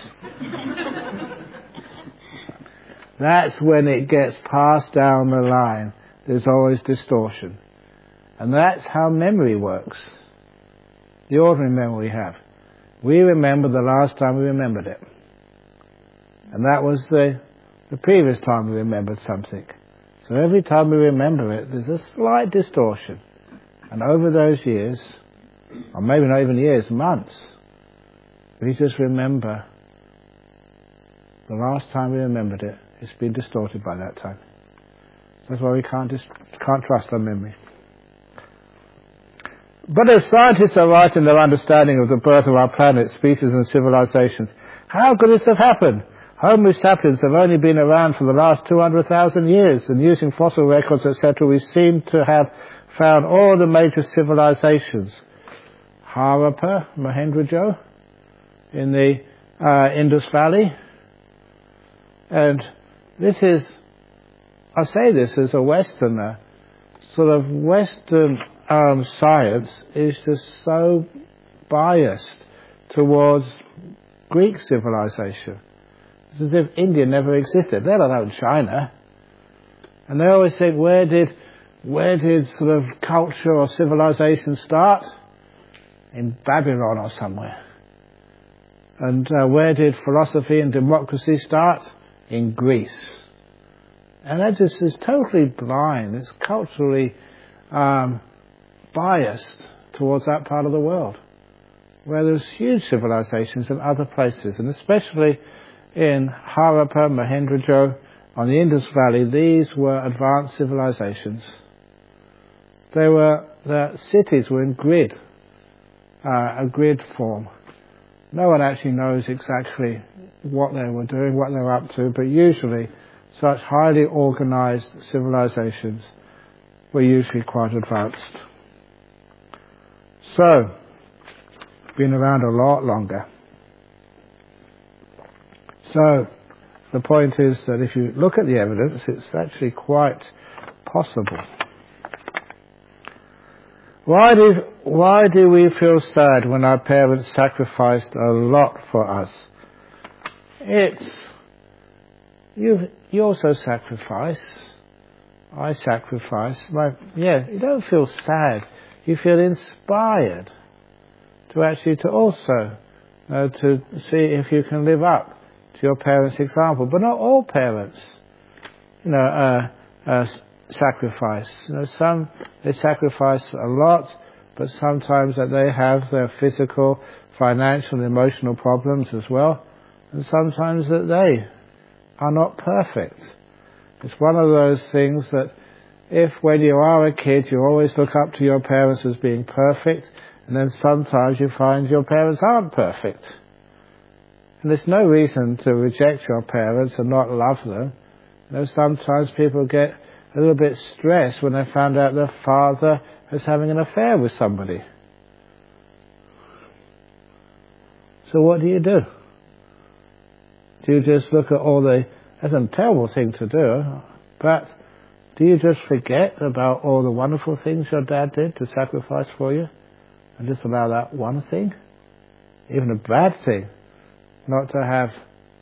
[SPEAKER 2] That's when it gets passed down the line. There's always distortion. And that's how memory works. The ordinary memory we have. We remember the last time we remembered it. And that was the, the previous time we remembered something. So every time we remember it, there's a slight distortion. And over those years, or maybe not even years, months, we just remember the last time we remembered it. It's been distorted by that time. That's why we can't dis- can't trust our memory. But if scientists are right in their understanding of the birth of our planet, species and civilizations, how could this have happened? Homo sapiens have only been around for the last two hundred thousand years, and using fossil records, et cetera, we seem to have found all the major civilizations. Harappa, Mohenjo-daro, in the uh, Indus Valley. And this is, I say this as a Westerner, sort of Western um, science is just so biased towards Greek civilization. It's as if India never existed, let alone China. And they always think, where did, where did sort of culture or civilization start? In Babylon or somewhere. And uh, where did philosophy and democracy start? In Greece. And that just is totally blind. It's culturally um, biased towards that part of the world, where there's huge civilizations in other places, and especially in Harappa, Mohenjo-daro, on the Indus Valley. These were advanced civilizations. They were, the cities were in grid, uh, a grid form. No one actually knows exactly what they were doing, what they were up to, but usually such highly organized civilizations were usually quite advanced. So, been around a lot longer. So, the point is that if you look at the evidence, it's actually quite possible. Why do, why do we feel sad when our parents sacrificed a lot for us? It's, you, you also sacrifice. I sacrifice. My, yeah, you don't feel sad. You feel inspired to actually to also uh, to see if you can live up to your parents' example. But not all parents, you know, uh, uh, sacrifice. You know, some they sacrifice a lot, but sometimes that they have their physical, financial, emotional problems as well, and sometimes that they are not perfect. It's one of those things that if when you are a kid you always look up to your parents as being perfect, and then sometimes you find your parents aren't perfect. And there's no reason to reject your parents and not love them. You know, sometimes people get a little bit stressed when they found out their father is having an affair with somebody. So what do you do? Do you just look at all the... That's a terrible thing to do, but do you just forget about all the wonderful things your dad did to sacrifice for you? And just allow that one thing, even a bad thing, not to have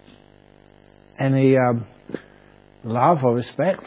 [SPEAKER 2] any um, love or respect?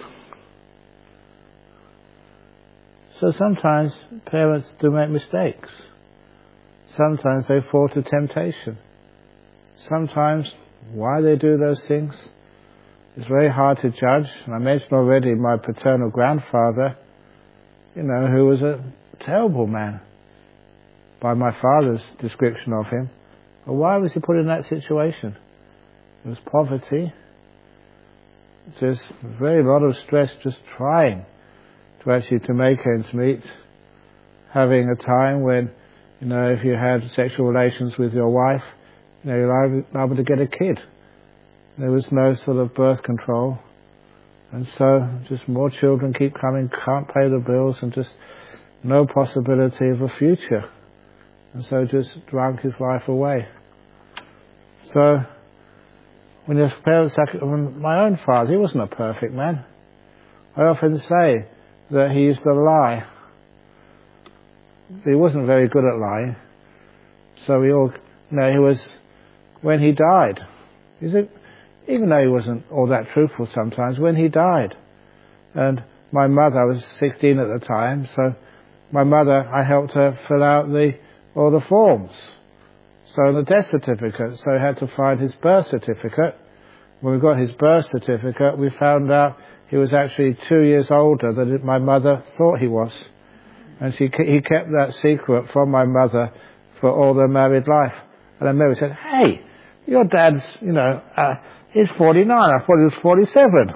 [SPEAKER 2] So sometimes parents do make mistakes. Sometimes they fall to temptation. Sometimes why they do those things is very hard to judge. And I mentioned already my paternal grandfather, you know, who was a terrible man by my father's description of him. But why was he put in that situation? It was poverty, just a very lot of stress, just trying to actually to make ends meet, having a time when, you know, if you had sexual relations with your wife, you know, you're liable to get a kid. There was no sort of birth control, and so just more children keep coming, can't pay the bills, and just no possibility of a future. And so just drank his life away. So, when your parents, when my own father, he wasn't a perfect man. I often say that he used to lie. He wasn't very good at lying. So we all, you know, he was, when he died, is it, even though he wasn't all that truthful sometimes, when he died, and my mother, I was sixteen at the time, so my mother, I helped her fill out the all the forms. So the death certificate, so he had to find his birth certificate. When we got his birth certificate, we found out he was actually two years older than my mother thought he was. And she, he kept that secret from my mother for all their married life. And then Mary said, "Hey, your dad's, you know, uh, he's forty-nine. I thought he was forty-seven.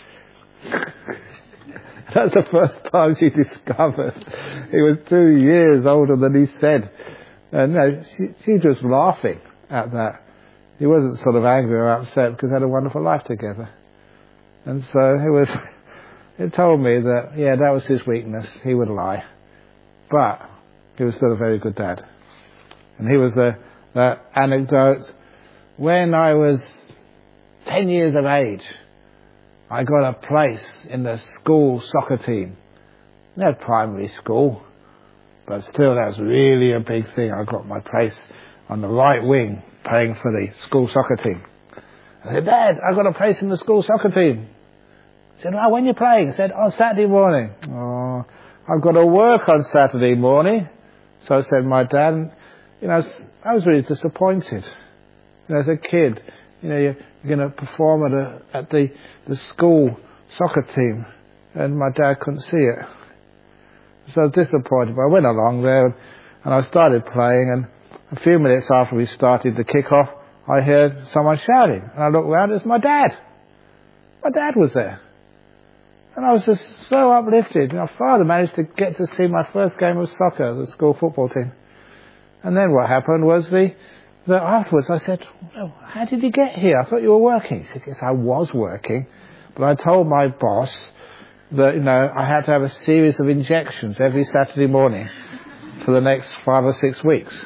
[SPEAKER 2] That's the first time she discovered he was two years older than he said. And no, she, she was just laughing at that. He wasn't sort of angry or upset because they had a wonderful life together. And so it was, it told me that, yeah, that was his weakness. He would lie. But he was still a very good dad. And he was the, that anecdote, when I was ten years of age, I got a place in the school soccer team. Not primary school, but still that was really a big thing. I got my place on the right wing playing for the school soccer team. I said, "Dad, I got a place in the school soccer team." He said, "Oh, when are you playing?" I said, "On Saturday morning." "Oh, I've got to work on Saturday morning." So I said, my dad, you know, I was really disappointed. You know, as a kid, you know, you're, you're going to perform at, a, at the, the school soccer team, and my dad couldn't see it. So I was disappointed, but I went along there, and I started playing, and a few minutes after we started the kick-off, I heard someone shouting, and I looked around, it's my dad. My dad was there. And I was just so uplifted. My father managed to get to see my first game of soccer, the school football team. And then what happened was the that afterwards I said, well, how did you get here? I thought you were working. He said, yes, I was working, but I told my boss that, you know, I had to have a series of injections every Saturday morning for the next five or six weeks.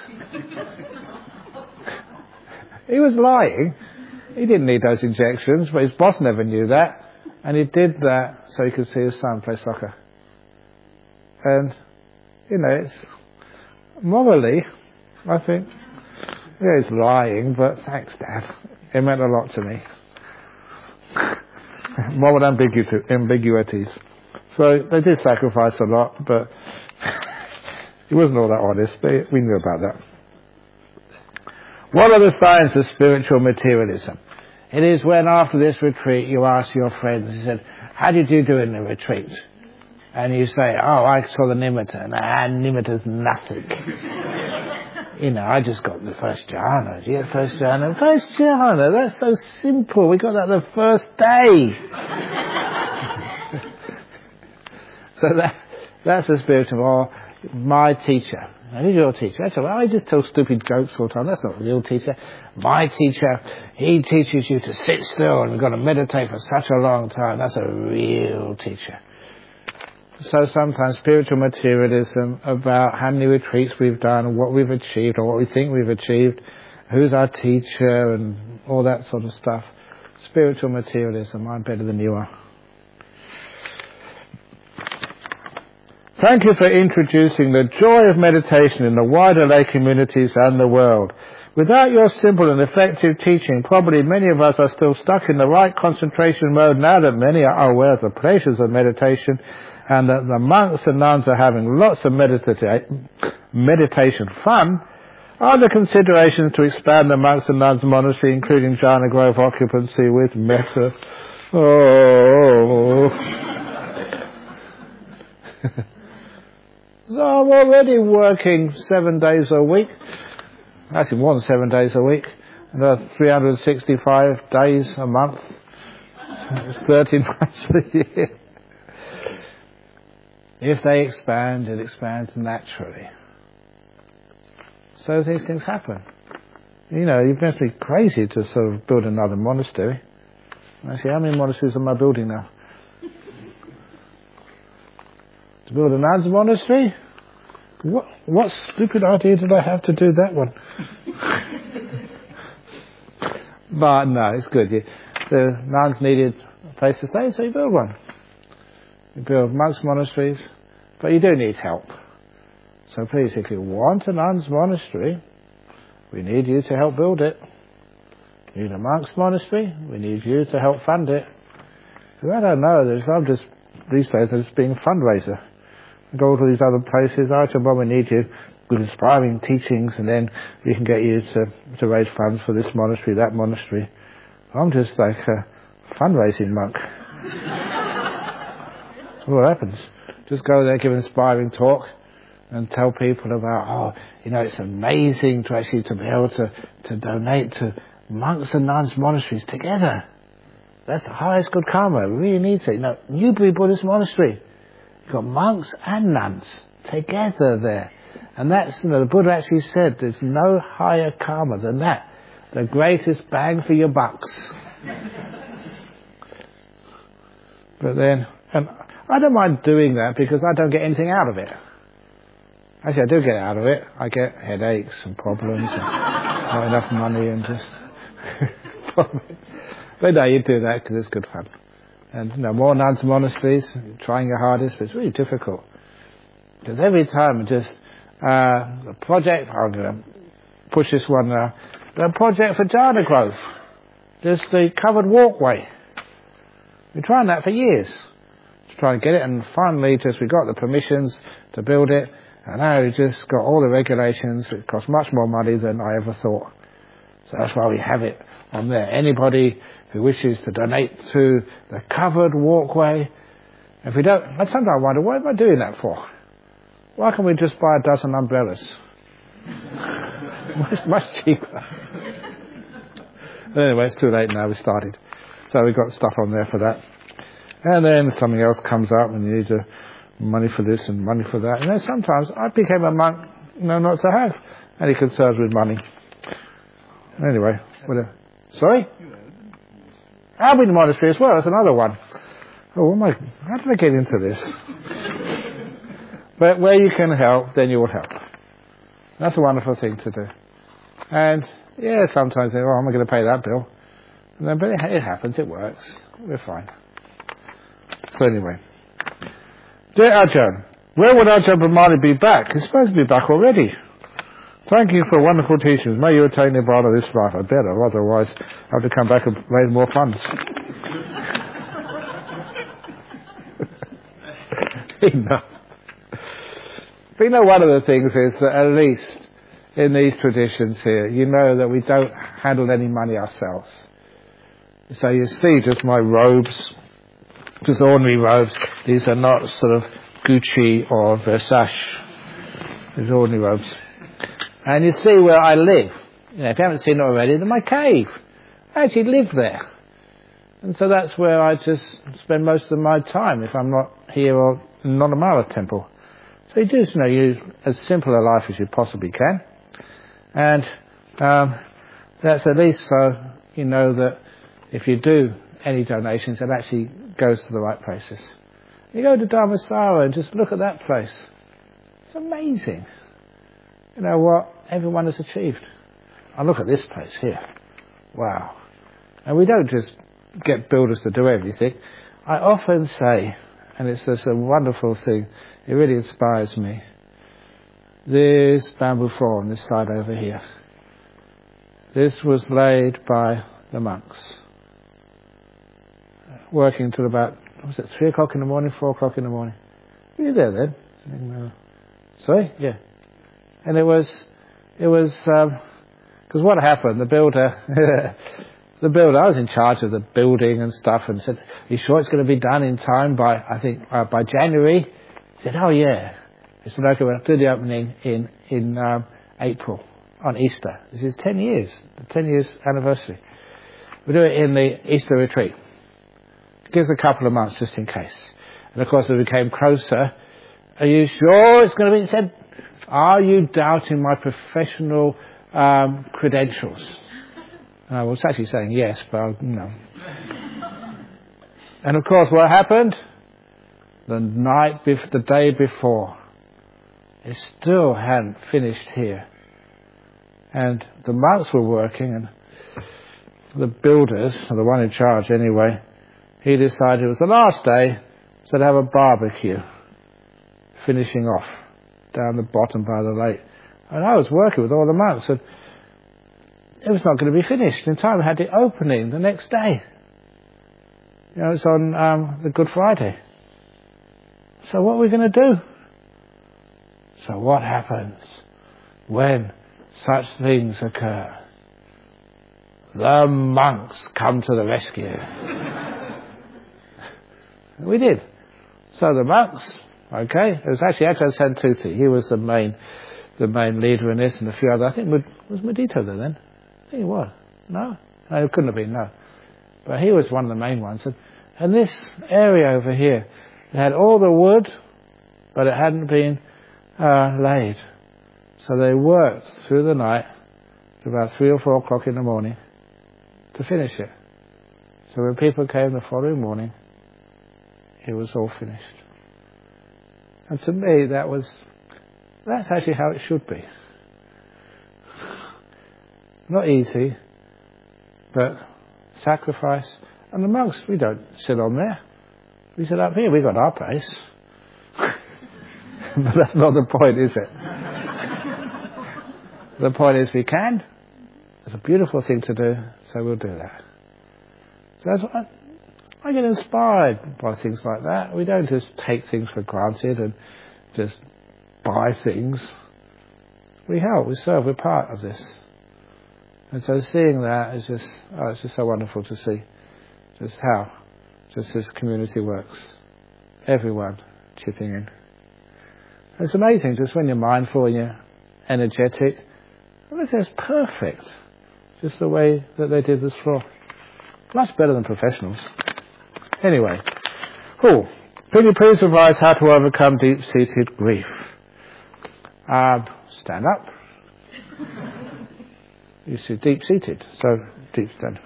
[SPEAKER 2] He was lying. He didn't need those injections, but his boss never knew that. And he did that so he could see his son play soccer. And, you know, it's morally, I think, yeah, he's lying, but thanks, Dad. It meant a lot to me. Moral ambigu- ambiguities. So they did sacrifice a lot, but he wasn't all that honest, but we knew about that. What are the signs of spiritual materialism? It is when after this retreat you ask your friends, you said, how did you do in the retreat? And you say, oh, I saw the Nimitta. Nah, Nimitta's nothing. You know, I just got the first jhana. Did you get first jhana? First jhana, that's so simple. We got that the first day. So that that's the spiritual, or my teacher. Who's your teacher? That's all. I just tell stupid jokes all the time. That's not a real teacher. My teacher, he teaches you to sit still and we've got to meditate for such a long time. That's a real teacher. So sometimes spiritual materialism about how many retreats we've done and what we've achieved or what we think we've achieved, who's our teacher and all that sort of stuff. Spiritual materialism, I'm better than you are. Thank you for introducing the joy of meditation in the wider lay communities and the world. Without your simple and effective teaching, probably many of us are still stuck in the right concentration mode now that many are aware of the pleasures of meditation and that the monks and nuns are having lots of medita- meditation fun. Are there considerations to expand the monks and nuns monastery, including Jhana Grove occupancy with metta? Oh... So I'm already working seven days a week. Actually, more than seven days a week. Another three hundred sixty-five days a month. It's thirteen months a year. If they expand, it expands naturally. So these things happen. You know, you must be crazy to sort of build another monastery. Actually, how many monasteries am I building now? To build a nuns monastery? What what stupid idea did I have to do that one? But no, it's good. You, the nuns needed a place to stay, so you build one. You build monks monasteries, but you do need help. So please, if you want a nuns monastery, we need you to help build it. You need a monks monastery, we need you to help fund it. Because I don't know, there's, I'm just, these days, I'm just being a fundraiser. I go to these other places, I said, well, we need you with inspiring teachings, and then we can get you to, to raise funds for this monastery, that monastery. I'm just like a fundraising monk. What happens? Just go there, give an inspiring talk, and tell people about, oh, you know, it's amazing to actually to be able to, to donate to monks and nuns monasteries together. That's the highest good karma. We really need it. You know, Newbury Buddhist Monastery. You've got monks and nuns together there. And that's, you know, the Buddha actually said there's no higher karma than that. The greatest bang for your bucks. But then, and I don't mind doing that because I don't get anything out of it. Actually, I do get out of it. I get headaches and problems and not enough money and just... But no, you do that because it's good fun. And, you know, more nuns monasteries, trying your hardest, but it's really difficult. Because every time, just, uh, a project, I'm going to push this one now, a project for Jhana Grove. Just the covered walkway. We're trying that for years. To try and get it, and finally, just we got the permissions to build it, and now we just got all the regulations. It costs much more money than I ever thought. So that's why we have it on there. Anybody who wishes to donate to the covered walkway, if we don't, I sometimes wonder, what am I doing that for? Why can't we just buy a dozen umbrellas? much, much cheaper. But anyway, it's too late now, we started. So we've got stuff on there for that. And then something else comes up and you need to, money for this and money for that. And then sometimes I became a monk, you know, not to have any concerns with money. Anyway, whatever. Sorry? Albion Monastery as well, that's another one. Oh, my, how did I get into this? But where you can help, then you will help. That's a wonderful thing to do. And, yeah, sometimes they think, oh, I'm not going to pay that bill. And then, but it, it happens, it works. We're fine. So anyway. Dear Ajahn, where would Ajahn Brahmani be back? He's supposed to be back already. Thank you for wonderful teachings. May you attain Nibbana this life. I better, otherwise I have to come back and raise more funds. Enough. But you know, one of the things is that at least in these traditions here, you know that we don't handle any money ourselves. So you see just my robes, just ordinary robes. These are not sort of Gucci or Versace. These are ordinary robes. And you see where I live. You know, if you haven't seen it already, in my cave. I actually live there. And so that's where I just spend most of my time if I'm not here or not a Mala temple. So you do, you know, use as simple a life as you possibly can. And um, that's at least so you know that if you do any donations, it actually goes to the right places. You go to Dharmasara and just look at that place. It's amazing. You know what everyone has achieved. I look at this place here. Wow. And we don't just get builders to do everything. I often say, and it's just a wonderful thing, it really inspires me, this bamboo floor on this side over here, this was laid by the monks, working till about, what was it, three o'clock in the morning, four o'clock in the morning. Were you there then? Sorry? Yeah. And it was, it was, um, because what happened, the builder, the builder, I was in charge of the building and stuff, and said, are you sure it's going to be done in time by, I think, uh, by January? He said, oh yeah. He said, okay, we'll do the opening in, in um, April, on Easter. This is ten years, the ten years anniversary. We'll do it in the Easter retreat. It gives a couple of months just in case. And of course, as we came closer, are you sure it's going to be, he said, are you doubting my professional um, credentials? I was actually saying yes, but no. And of course, what happened? The night, bef- the day before, it still hadn't finished here. And the monks were working, and the builders, or the one in charge anyway, he decided it was the last day, so to have a barbecue, finishing off down the bottom by the lake. And I was working with all the monks, and it was not going to be finished in time. We had the opening the next day. You know, it's on um, the Good Friday. So what are we going to do? So what happens when such things occur? The monks come to the rescue. We did. So the monks, okay, it was actually Ajahn Santuti. He was the main, the main leader in this, and a few other. I think was Mudito there then. I think he was. No, no, it couldn't have been. No, but he was one of the main ones. And, and this area over here, it had all the wood, but it hadn't been uh, laid. So they worked through the night to about three or four o'clock in the morning to finish it. So when people came the following morning, it was all finished. And to me, that was, that's actually how it should be. Not easy, but sacrifice. And the monks, we don't sit on there. We sit up here, we got our place. But that's not the point, is it? The point is we can. It's a beautiful thing to do, so we'll do that. So that's what I, I get inspired by things like that. We don't just take things for granted and just buy things. We help, we serve, we're part of this. And so seeing that is just, oh, it's just so wonderful to see just how just this community works. Everyone chipping in. And it's amazing just when you're mindful and you're energetic. It's just perfect. Just the way that they did this floor. Much better than professionals. Anyway. Cool. Could you please advise how to overcome deep-seated grief? Uh, stand up. You see, deep-seated, so deep stand.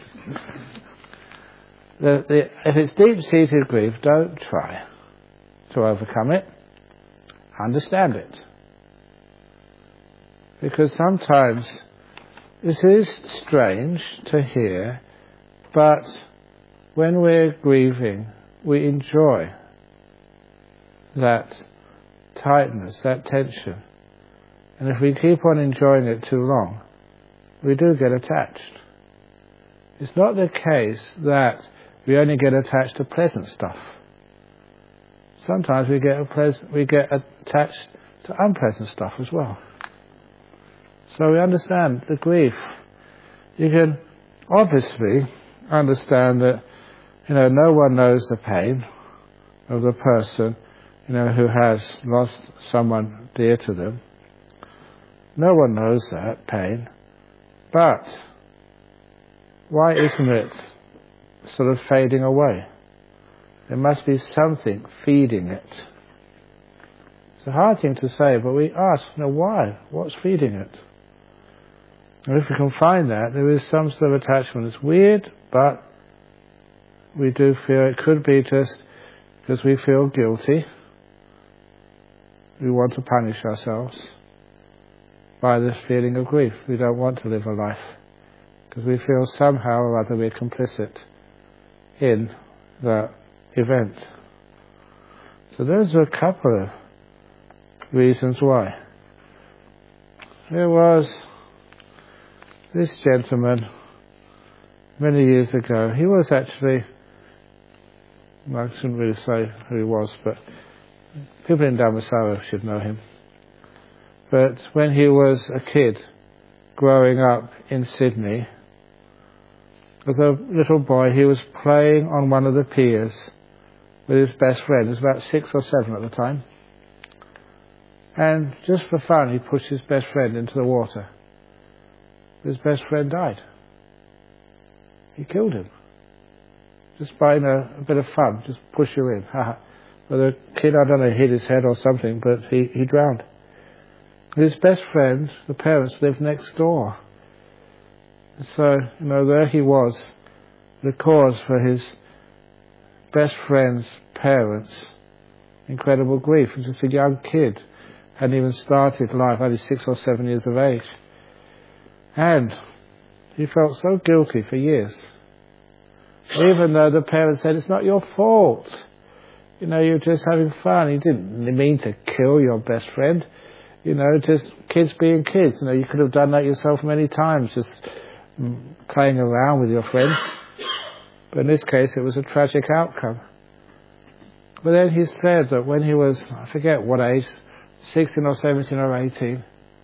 [SPEAKER 2] the, the, if it's deep-seated grief, don't try to overcome it. Understand it. Because sometimes this is strange to hear, but when we're grieving, we enjoy that tightness, that tension. And if we keep on enjoying it too long, we do get attached. It's not the case that we only get attached to pleasant stuff. Sometimes we get, a pleasant, we get attached to unpleasant stuff as well. So we understand the grief. You can obviously understand that, you know, no one knows the pain of the person, you know, who has lost someone dear to them. No one knows that pain. But why isn't it sort of fading away? There must be something feeding it. It's a hard thing to say, but we ask, you know, why? What's feeding it? And if we can find that, there is some sort of attachment. It's weird, but we do feel it could be just because we feel guilty. We want to punish ourselves by this feeling of grief. We don't want to live a life because we feel somehow or other we're complicit in the event. So those are a couple of reasons why. There was this gentleman many years ago. He was actually, well, I shouldn't really say who he was, but people in Dhammasara should know him. But when he was a kid, growing up in Sydney, as a little boy, he was playing on one of the piers with his best friend. He was about six or seven at the time. And just for fun, he pushed his best friend into the water. His best friend died. He killed him. Just by, you know, a bit of fun, just push you in. But the kid, I don't know, hit his head or something, but he, he drowned. His best friend, the parents, lived next door. So, you know, there he was, the cause for his best friend's parents' incredible grief. He was just a young kid, hadn't even started life, only six or seven years of age. And he felt so guilty for years. Even though the parents said, it's not your fault. You know, you're just having fun. You didn't mean to kill your best friend. You know, just kids being kids. You know, you could have done that yourself many times, just playing around with your friends. But in this case, it was a tragic outcome. But then he said that when he was, I forget what age, sixteen or seventeen or eighteen,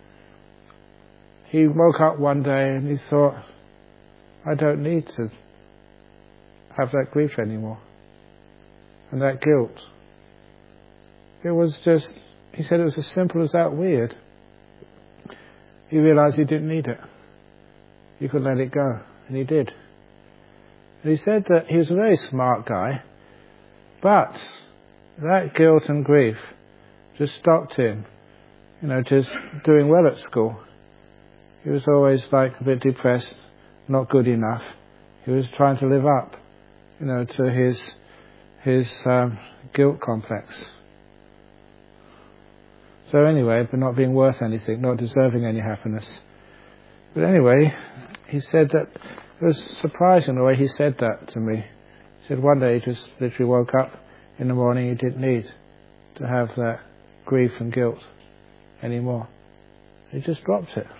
[SPEAKER 2] he woke up one day and he thought, I don't need to have that grief anymore. And that guilt. It was just, he said it was as simple as that, weird. He realised he didn't need it. He could let it go. And he did. And he said that he was a very smart guy, but that guilt and grief just stopped him, you know, just doing well at school. He was always like a bit depressed, not good enough. He was trying to live up, you know, to his his um, guilt complex. So anyway, but not being worth anything, not deserving any happiness. But anyway, he said that, it was surprising the way he said that to me. He said one day he just literally woke up in the morning, he didn't need to have that grief and guilt anymore. He just dropped it.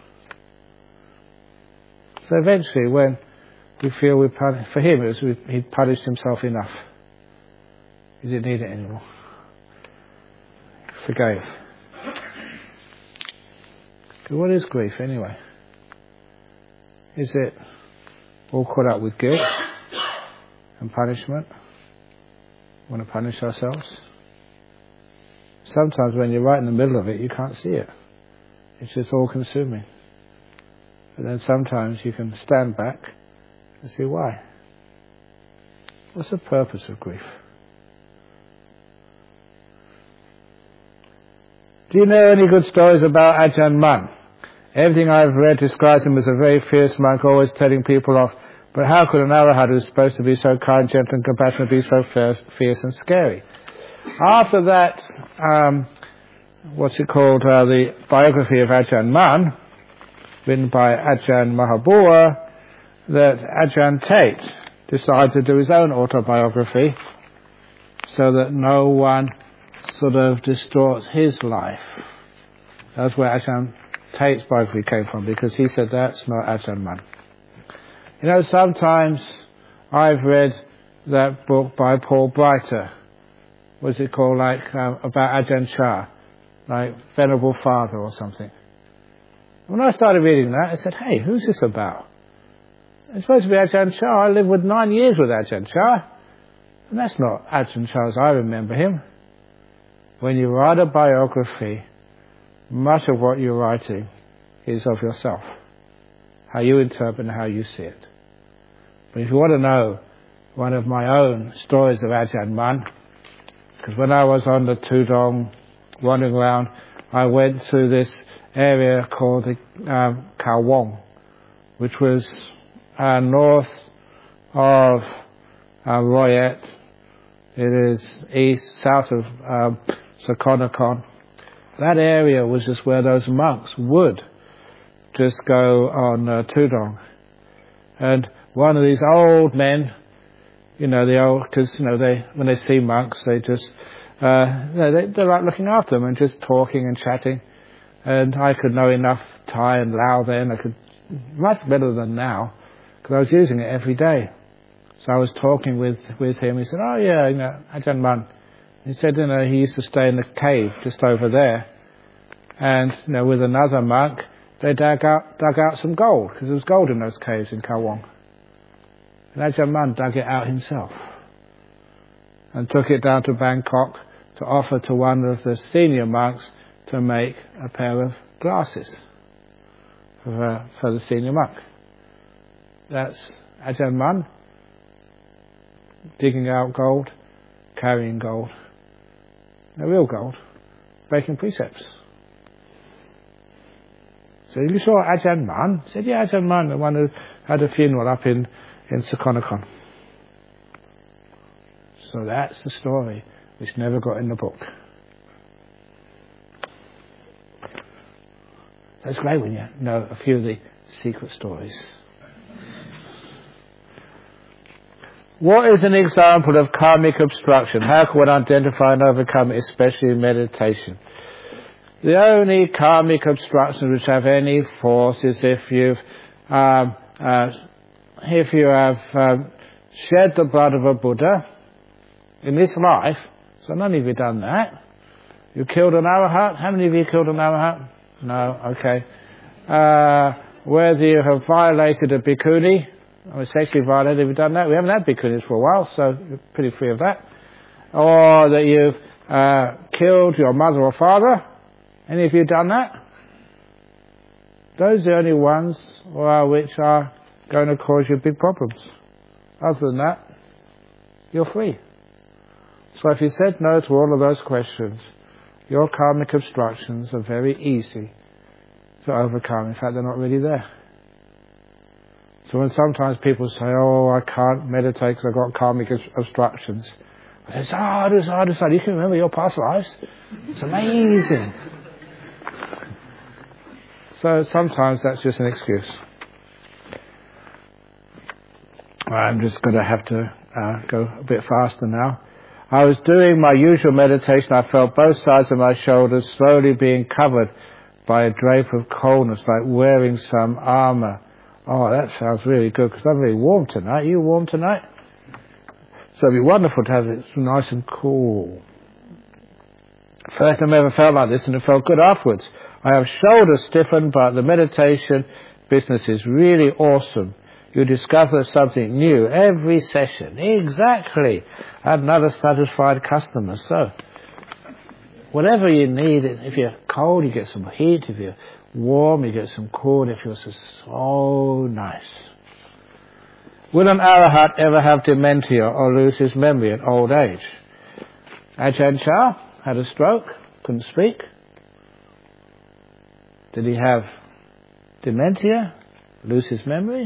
[SPEAKER 2] So eventually when we feel we punish, for him it was we, he'd punished himself enough. He didn't need it anymore. He forgave. But what is grief anyway? Is it all caught up with guilt and punishment? We want to punish ourselves? Sometimes when you're right in the middle of it, you can't see it. It's just all consuming. But then sometimes you can stand back and see why. What's the purpose of grief? Do you know any good stories about Ajahn Mun? Everything I've read describes him as a very fierce monk, always telling people off. But how could an Arahant who's supposed to be so kind, gentle and compassionate be so fierce, fierce and scary? After that, um, what's it called, uh, the biography of Ajahn Mun, written by Ajahn Mahabua, that Ajahn Tate decided to do his own autobiography so that no one sort of distorts his life. That's where Ajahn Tate's biography came from, because he said that's not Ajahn Mun. You know, sometimes I've read that book by Paul Breiter. What's it called? Like, um, about Ajahn Chah, like Venerable Father or something. When I started reading that, I said, hey, who's this about? It's supposed to be Ajahn Chah. I lived with nine years with Ajahn Chah. And that's not Ajahn Chah as I remember him. When you write a biography, much of what you're writing is of yourself, how you interpret and how you see it. But if you want to know one of my own stories of Ajahn Mun, because when I was on the Tudong wandering around, I went to this area called the um, Khao Wong, which was uh, north of uh, Royet. It is east, south of um, Sakonnakhon. That area was just where those monks would just go on uh, Tudong. And one of these old men, you know, the old, because, you know, they, when they see monks, they just, uh, they, they like looking after them and just talking and chatting. And I could know enough Thai and Lao then, I could, much better than now, because I was using it every day. So I was talking with, with him. He said, oh yeah, you know, Ajahn Mun. He said, you know, he used to stay in the cave just over there. And, you know, with another monk, they dug out, dug out some gold, because there was gold in those caves in Khao Wong. And Ajahn Mun dug it out himself and took it down to Bangkok to offer to one of the senior monks to make a pair of glasses for, uh, for the senior monk. That's Ajahn Mun digging out gold, carrying gold, no real gold, breaking precepts. So you saw Ajahn Mun? He said, yeah, Ajahn Mun, the one who had a funeral up in, in Sakonnakhon. So that's the story which never got in the book. That's great when you know a few of the secret stories. What is an example of karmic obstruction? How can one identify and overcome it, especially in meditation? The only karmic obstructions which have any force is if you've, um, uh, if you have um, shed the blood of a Buddha in this life. So none of you have done that. You killed an Arahant. How many of you killed an Arahant? No. Okay. Uh, whether you have violated a bhikkhuni, or sexually violated, have you done that? We haven't had bhikkhunis for a while, so you're pretty free of that. Or that you've uh, killed your mother or father. Any of you done that? Those are the only ones well, which are going to cause you big problems. Other than that, you're free. So if you said no to all of those questions, your karmic obstructions are very easy to overcome. In fact, they're not really there. So when sometimes people say, oh, I can't meditate because I've got karmic obstructions, I say, it's hard, it's hard, it's hard. You can remember your past lives. It's amazing. So sometimes that's just an excuse. I'm just going to have to uh, go a bit faster now. I was doing my usual meditation. I felt both sides of my shoulders slowly being covered by a drape of coldness, like wearing some armour. Oh, that sounds really good, because I'm really warm tonight. Are you warm tonight? So it'd be wonderful to have it nice and cool. First time I ever felt like this, and it felt good afterwards. I have shoulders stiffened, but the meditation business is really awesome. You discover something new every session. Exactly. I had another satisfied customer. So, whatever you need, if you're cold, you get some heat. If you're warm, you get some cool. It feels so nice. Will an Arahant ever have dementia or lose his memory at old age? Ajahn Chah had a stroke, couldn't speak. Did he have dementia, lose his memory,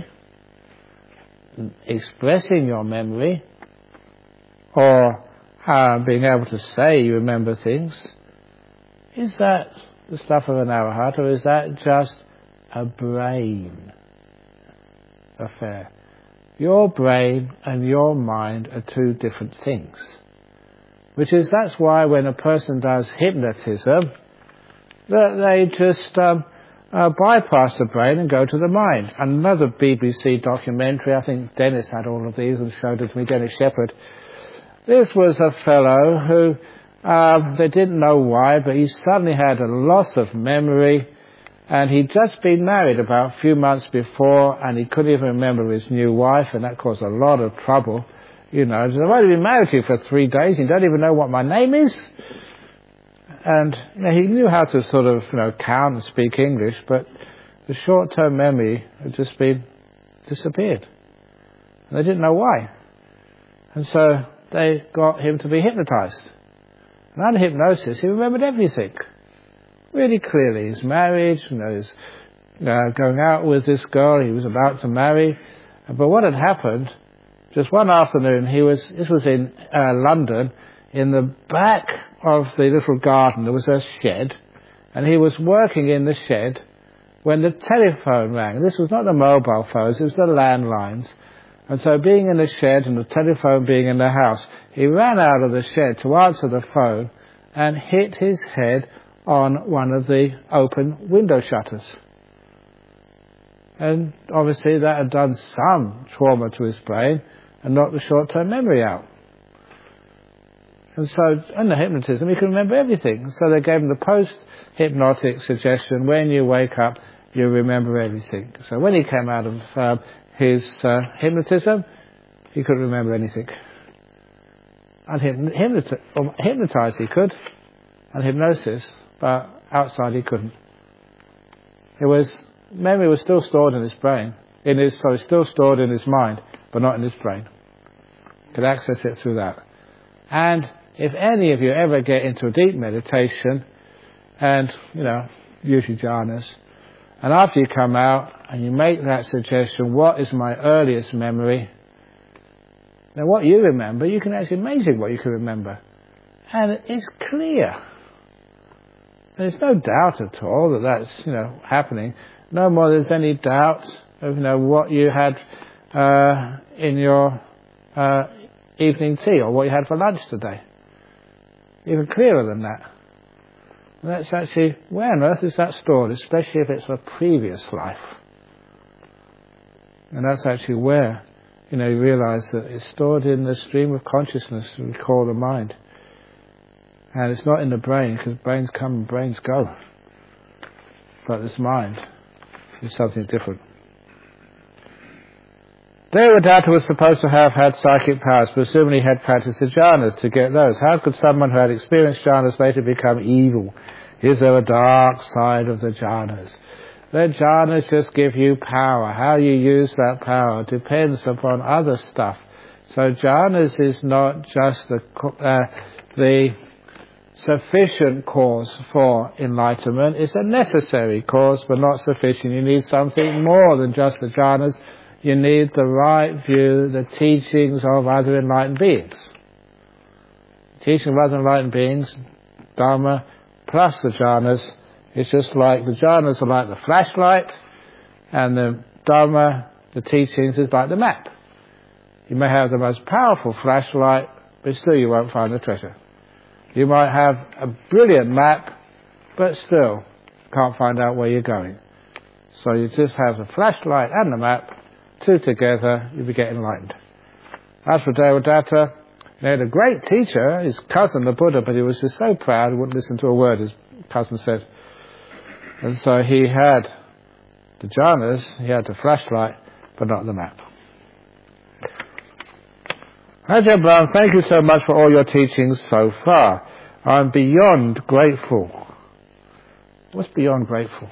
[SPEAKER 2] expressing your memory, or uh, being able to say you remember things, is that the stuff of an arahata, or is that just a brain affair? Your brain and your mind are two different things. Which is, that's why when a person does hypnotism, that they just um, uh, bypass the brain and go to the mind. Another B B C documentary, I think Dennis had all of these and showed it to me, Dennis Shepherd. This was a fellow who, uh, they didn't know why, but he suddenly had a loss of memory, and he'd just been married about a few months before, and he couldn't even remember his new wife, and that caused a lot of trouble. You know, I've only been married to you for three days, you don't even know what my name is? And you know, he knew how to sort of, you know, count and speak English, but the short-term memory had just been disappeared. And they didn't know why. And so they got him to be hypnotized. And under hypnosis, he remembered everything. Really clearly. His marriage, you know, his uh, going out with this girl he was about to marry. But what had happened, just one afternoon, he was, this was in uh, London, in the back of the little garden there was a shed, and he was working in the shed when the telephone rang. This was not the mobile phones, it was the landlines. And so being in the shed and the telephone being in the house, he ran out of the shed to answer the phone and hit his head on one of the open window shutters. And obviously that had done some trauma to his brain and knocked the short-term memory out. And so, under hypnotism, he can remember everything. So they gave him the post-hypnotic suggestion, when you wake up, you remember everything. So when he came out of uh, his uh, hypnotism, he couldn't remember anything. Unhypnotized, hypnotized he could, and hypnosis, but outside he couldn't. It was, memory was still stored in his brain, in his, sorry, still stored in his mind, but not in his brain. Could access it through that. And if any of you ever get into a deep meditation and, you know, use your jhanas, and after you come out and you make that suggestion, what is my earliest memory? Now what you remember, you can actually, amazing what you can remember. And it's clear. And there's no doubt at all that that's, you know, happening. No more there's any doubt of, you know, what you had uh, in your uh, evening tea or what you had for lunch today. Even clearer than that. And that's actually, where on earth is that stored, especially if it's a previous life? And that's actually where, you know, you realise that it's stored in the stream of consciousness we call the mind. And it's not in the brain, because brains come and brains go. But this mind is something different. Devadatta was supposed to have had psychic powers, but assuming he had practiced the jhanas to get those. How could someone who had experienced jhanas later become evil? Is there a dark side of the jhanas? The jhanas just give you power. How you use that power depends upon other stuff. So jhanas is not just the, uh, the sufficient cause for enlightenment. It's a necessary cause, but not sufficient. You need something more than just the jhanas. You need the right view, the teachings of other enlightened beings. Teaching of other enlightened beings, Dharma, plus the jhanas, it's just like the jhanas are like the flashlight, and the Dharma, the teachings, is like the map. You may have the most powerful flashlight, but still you won't find the treasure. You might have a brilliant map, but still can't find out where you're going. So you just have the flashlight and the map, two together, you'll be getting enlightened. As for Devadatta, he had a great teacher, his cousin, the Buddha, but he was just so proud he wouldn't listen to a word, his cousin said. And so he had the jhanas, he had the flashlight, but not the map. Ajahn Brahm, thank you so much for all your teachings so far. I'm beyond grateful. What's beyond grateful?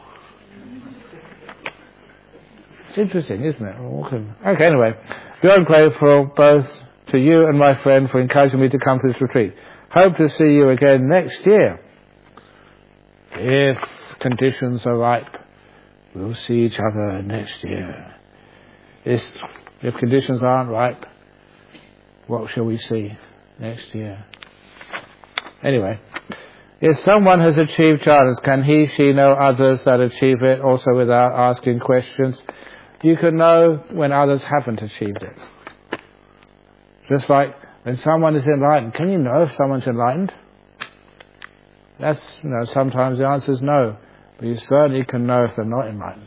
[SPEAKER 2] It's interesting, isn't it? Okay, anyway. Beyond grateful both to you and my friend for encouraging me to come to this retreat. Hope to see you again next year. If conditions are ripe. we'll see each other next year. It's, if conditions aren't ripe, what shall we see next year? Anyway, if someone has achieved jhanas, can he, she know others that achieve it also without asking questions? You can know when others haven't achieved it. Just like when someone is enlightened, can you know if someone's enlightened? That's, you know, sometimes the answer is no, but you certainly can know if they're not enlightened.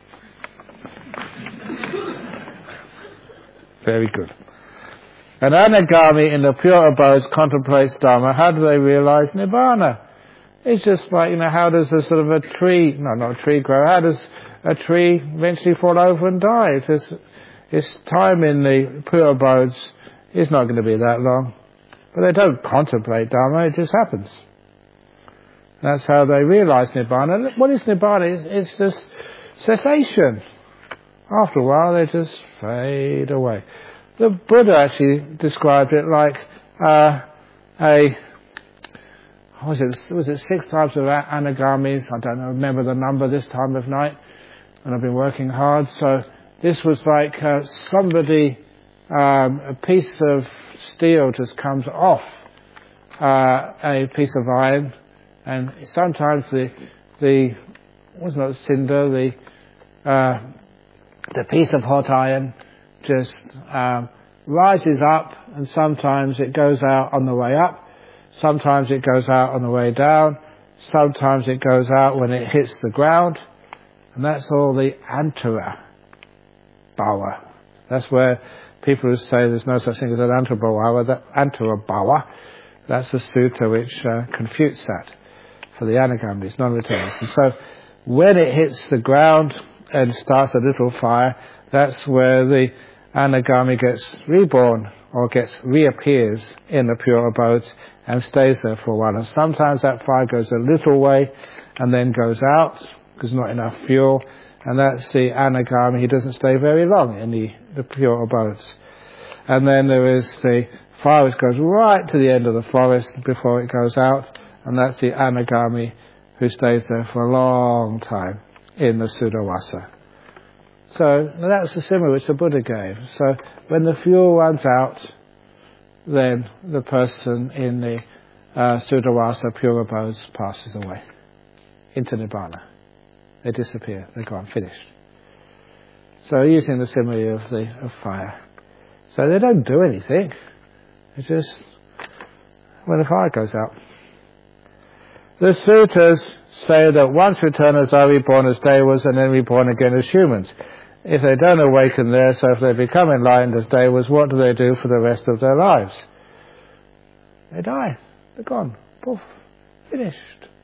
[SPEAKER 2] Very good. An anagami in the pure abodes contemplates Dharma. How do they realize Nibbana? It's just like, you know, how does a sort of a tree, no, not a tree grow, how does a tree eventually fall over and die? It's, its time in the pure abodes is not going to be that long. But they don't contemplate Dharma, it just happens. That's how they realize Nibbana. What is Nibbana? It's, it's just cessation. After a while, they just fade away. The Buddha actually described it like uh, a, what was it, was it six types of anagamis? I don't know, remember the number this time of night, and I've been working hard. So this was like uh, somebody, um, a piece of steel just comes off uh, a piece of iron, and sometimes the, the wasn't it cinder, the, uh, the piece of hot iron just um, rises up, and sometimes it goes out on the way up, sometimes it goes out on the way down, sometimes it goes out when it hits the ground, and that's all the antara bhava. That's where people who say there's no such thing as an antara bhava, that antara bhava, that's the sutta which uh, confutes that for the anagamis, non-returners. And so when it hits the ground and starts a little fire, that's where the anagami gets reborn or gets reappears in the pure abodes and stays there for a while. And sometimes that fire goes a little way and then goes out because not enough fuel, and that's the anagami. He doesn't stay very long in the, the pure abodes. And then there is the fire which goes right to the end of the forest before it goes out, and that's the anagami who stays there for a long time in the Sudawasa. So that's the symbol which the Buddha gave. So when the fuel runs out, then the person in the uh, Sudawasa pure abodes passes away into Nibbana. They disappear. They're gone, finished. So using the simile of the of fire. So they don't do anything. It's just when the fire goes out. The sutras say that once returners are reborn as devas and then reborn again as humans. If they don't awaken there, so if they become enlightened as devas, what do they do for the rest of their lives? They die. They're gone. Poof. Finished.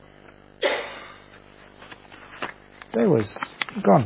[SPEAKER 2] Devas. Gone.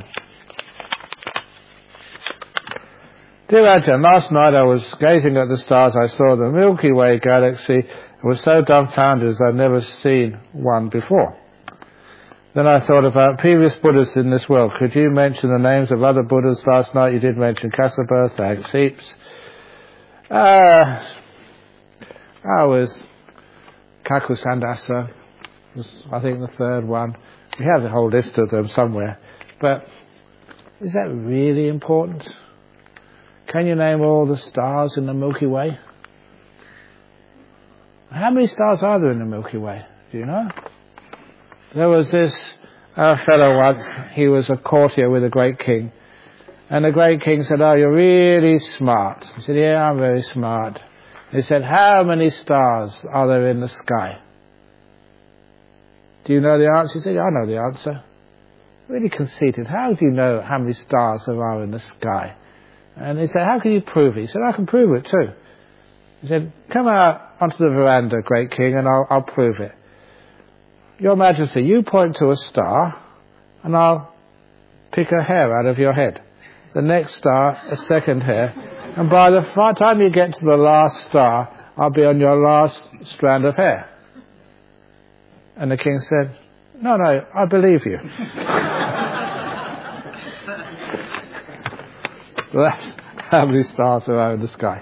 [SPEAKER 2] Dear Ajahn, last night I was gazing at the stars. I saw the Milky Way galaxy and was so dumbfounded as I'd never seen one before. Then I thought about previous Buddhas in this world. Could you mention the names of other Buddhas? Last night you did mention Kassapa, thanks heaps. Uh, I was Kakusandasa, was I think the third one. We have the whole list of them somewhere. But is that really important? Can you name all the stars in the Milky Way? How many stars are there in the Milky Way? Do you know? There was this uh, fellow once, he was a courtier with a great king. And the great king said, oh, you're really smart. He said, yeah, I'm very smart. He said, how many stars are there in the sky? Do you know the answer? He said, yeah, I know the answer. Really conceited. How do you know how many stars there are in the sky? And he said, how can you prove it? He said, I can prove it too. He said, come out onto the veranda, great king, and I'll, I'll prove it. Your Majesty, you point to a star, and I'll pick a hair out of your head. The next star, a second hair. And by the time you get to the last star, I'll be on your last strand of hair. And the king said, no, no, I believe you. Well, that's how many stars there are in the sky.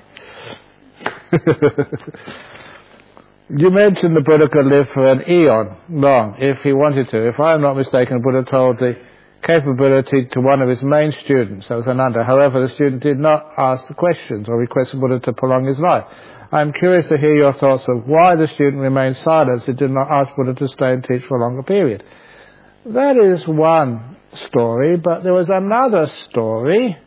[SPEAKER 2] You mentioned the Buddha could live for an eon long if he wanted to. If I'm not mistaken, the Buddha told the capability to one of his main students, that was Ananda. However, the student did not ask the questions or request the Buddha to prolong his life. I'm curious to hear your thoughts of why the student remained silent and did not ask Buddha to stay and teach for a longer period. That is one story, but there was another story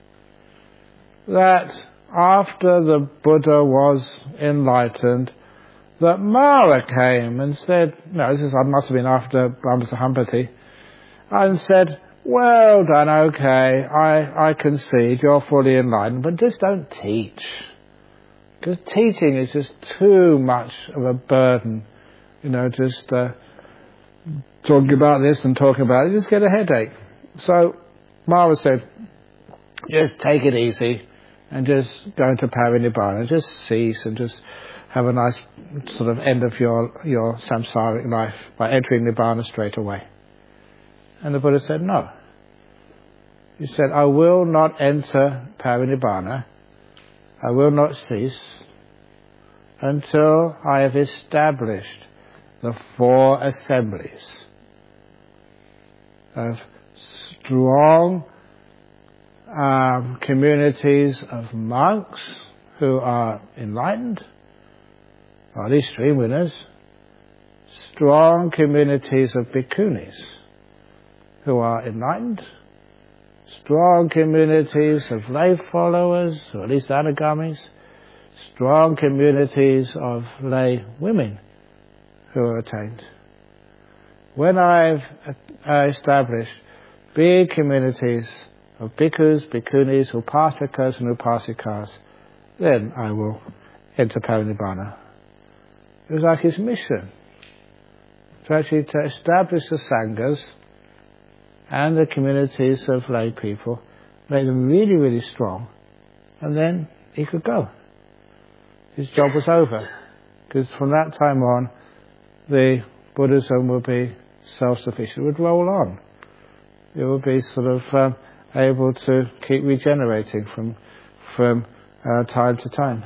[SPEAKER 2] that after the Buddha was enlightened, that Mara came and said, no, this is, must have been after Brahmasahampati, and said, well done, okay, I, I concede, you're fully enlightened, but just don't teach. Because teaching is just too much of a burden. You know, just uh, talking about this and talking about it, you just get a headache. So Mara said, just take it easy and just go into Parinibbana, just cease and just have a nice sort of end of your, your samsaric life by entering Nibbana straight away. And the Buddha said, no. He said, I will not enter Parinibbana, I will not cease until I have established the four assemblies of strong um, communities of monks who are enlightened, or at least stream winners, strong communities of bhikkhunis who are enlightened, strong communities of lay followers, or at least anagamis, strong communities of lay women who are attained. When I've uh, established big communities of bhikkhus, bhikkhunis, upasakas and upasikas, then I will enter Parinibbana. It was like his mission, to actually to establish the sanghas and the communities of lay people, make them really, really strong, and then he could go. His job was over, because from that time on, the Buddhism would be self-sufficient. It would roll on. It would be sort of um, able to keep regenerating from from uh, time to time.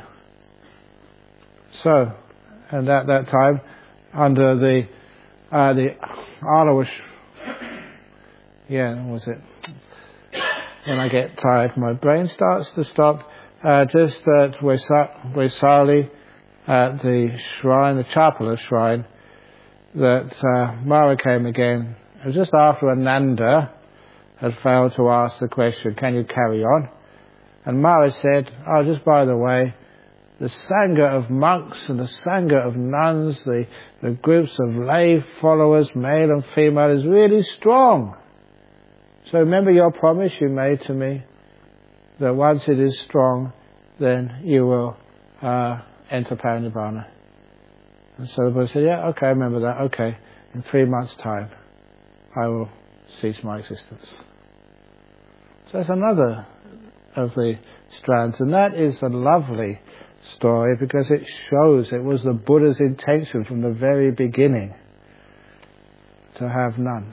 [SPEAKER 2] So, and at that time, under the uh, the Alawash, yeah, what was it? When I get tired, my brain starts to stop. Uh, just at Vaisali, at the shrine, the Chapala shrine, that uh, Mara came again. It was just after Ananda had failed to ask the question, can you carry on? And Mara said, oh, just by the way, the Sangha of monks and the Sangha of nuns, the, the groups of lay followers, male and female, is really strong. So remember your promise you made to me, that once it is strong, then you will uh, enter Parinibbana. And so the Buddha said, yeah, okay, I remember that, okay, in three months' time, I will cease my existence. So that's another of the strands, and that is a lovely story because it shows it was the Buddha's intention from the very beginning to have nuns.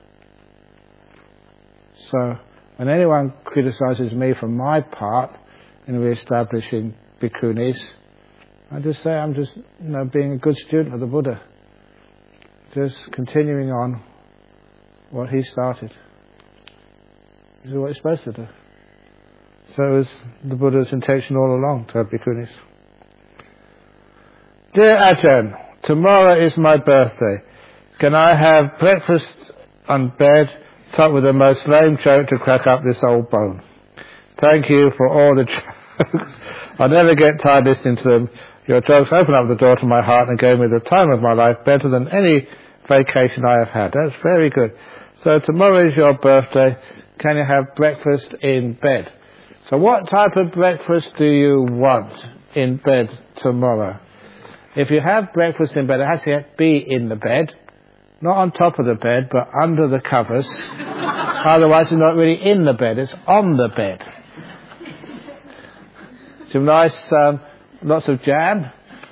[SPEAKER 2] So when anyone criticizes me for my part in re-establishing bhikkhunis, I just say I'm just, you know, being a good student of the Buddha, just continuing on what he started. This is what he's supposed to do. So it was the Buddha's intention all along to have bhikkhunis. Dear Ajahn, tomorrow is my birthday. Can I have breakfast on bed topped with the most lame joke to crack up this old bone? Thank you for all the jokes. I'll never get tired listening to them. Your jokes open up the door to my heart and gave me the time of my life better than any vacation I have had. That's very good. So tomorrow is your birthday. Can you have breakfast in bed? So what type of breakfast do you want in bed tomorrow? If you have breakfast in bed, it has to be in the bed. Not on top of the bed, but under the covers. Otherwise, it's not really in the bed, it's on the bed. Some nice, um, lots of jam.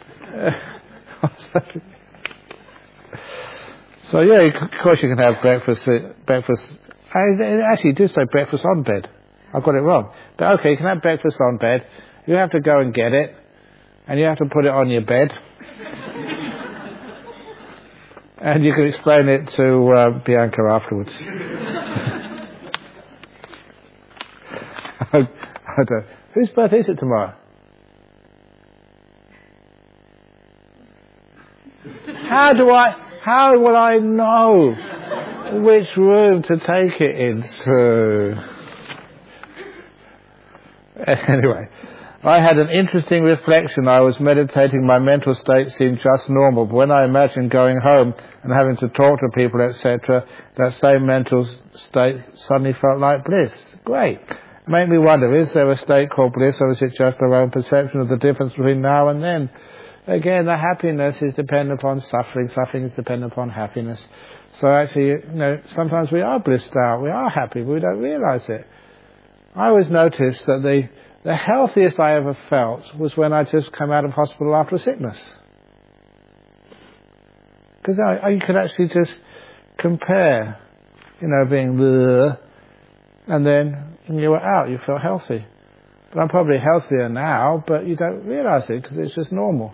[SPEAKER 2] So, yeah, of course you can have breakfast. Uh, breakfast. I actually do say breakfast on bed. I got it wrong. But okay, you can have breakfast on bed. You have to go and get it. And you have to put it on your bed. And you can explain it to uh, Bianca afterwards. I don't, whose birthday is it tomorrow? How do I, how will I know which room to take it into? Anyway, I had an interesting reflection. I was meditating, my mental state seemed just normal, but when I imagined going home and having to talk to people, et cetera, that same mental state suddenly felt like bliss. Great. It made me wonder, is there a state called bliss, or is it just our own perception of the difference between now and then? Again, the happiness is dependent upon suffering. Suffering is dependent upon happiness. So actually, you know, sometimes we are blissed out, we are happy, but we don't realize it. I always noticed that the, the healthiest I ever felt was when I just came out of hospital after a sickness. Because I, I, you could actually just compare, you know, being the, and then when you were out, you felt healthy. But I'm probably healthier now, but you don't realize it because it's just normal.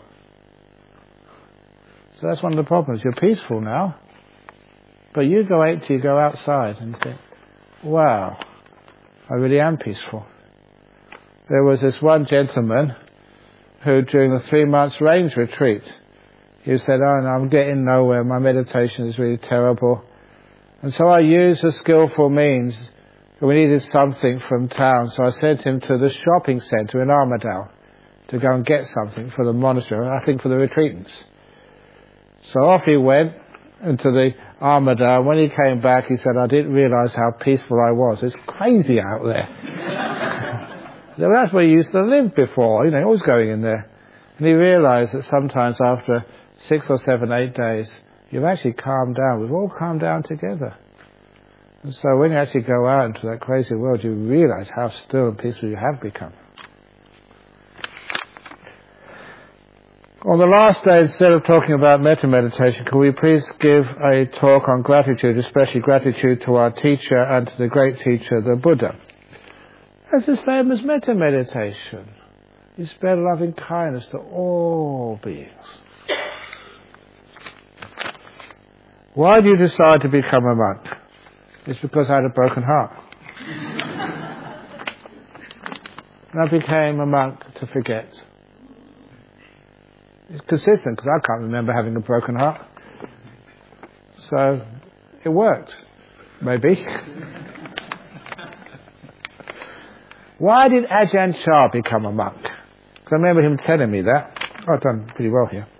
[SPEAKER 2] So that's one of the problems. You're peaceful now, but you go out, you go outside and think, wow, I really am peaceful. There was this one gentleman who, during the three months range retreat, he said, oh no, I'm getting nowhere, my meditation is really terrible. And so I used a skillful means. We needed something from town, so I sent him to the shopping centre in Armadale to go and get something for the monastery, I think for the retreatants. So off he went into the Armadale. When he came back, he said, I didn't realise how peaceful I was. It's crazy out there. That's where he used to live before, you know, always going in there. And he realised that sometimes after six or seven, eight days, you've actually calmed down. We've all calmed down together. And so when you actually go out into that crazy world, you realise how still and peaceful you have become. On the last day, instead of talking about metta meditation, could we please give a talk on gratitude, especially gratitude to our teacher and to the great teacher, the Buddha? That's the same as metta meditation. You spread loving kindness to all beings. Why do you decide to become a monk? It's because I had a broken heart. And I became a monk to forget. It's consistent because I can't remember having a broken heart. So it worked, maybe. Why did Ajahn Chah become a monk? Because I remember him telling me that. Oh, I've done pretty well here.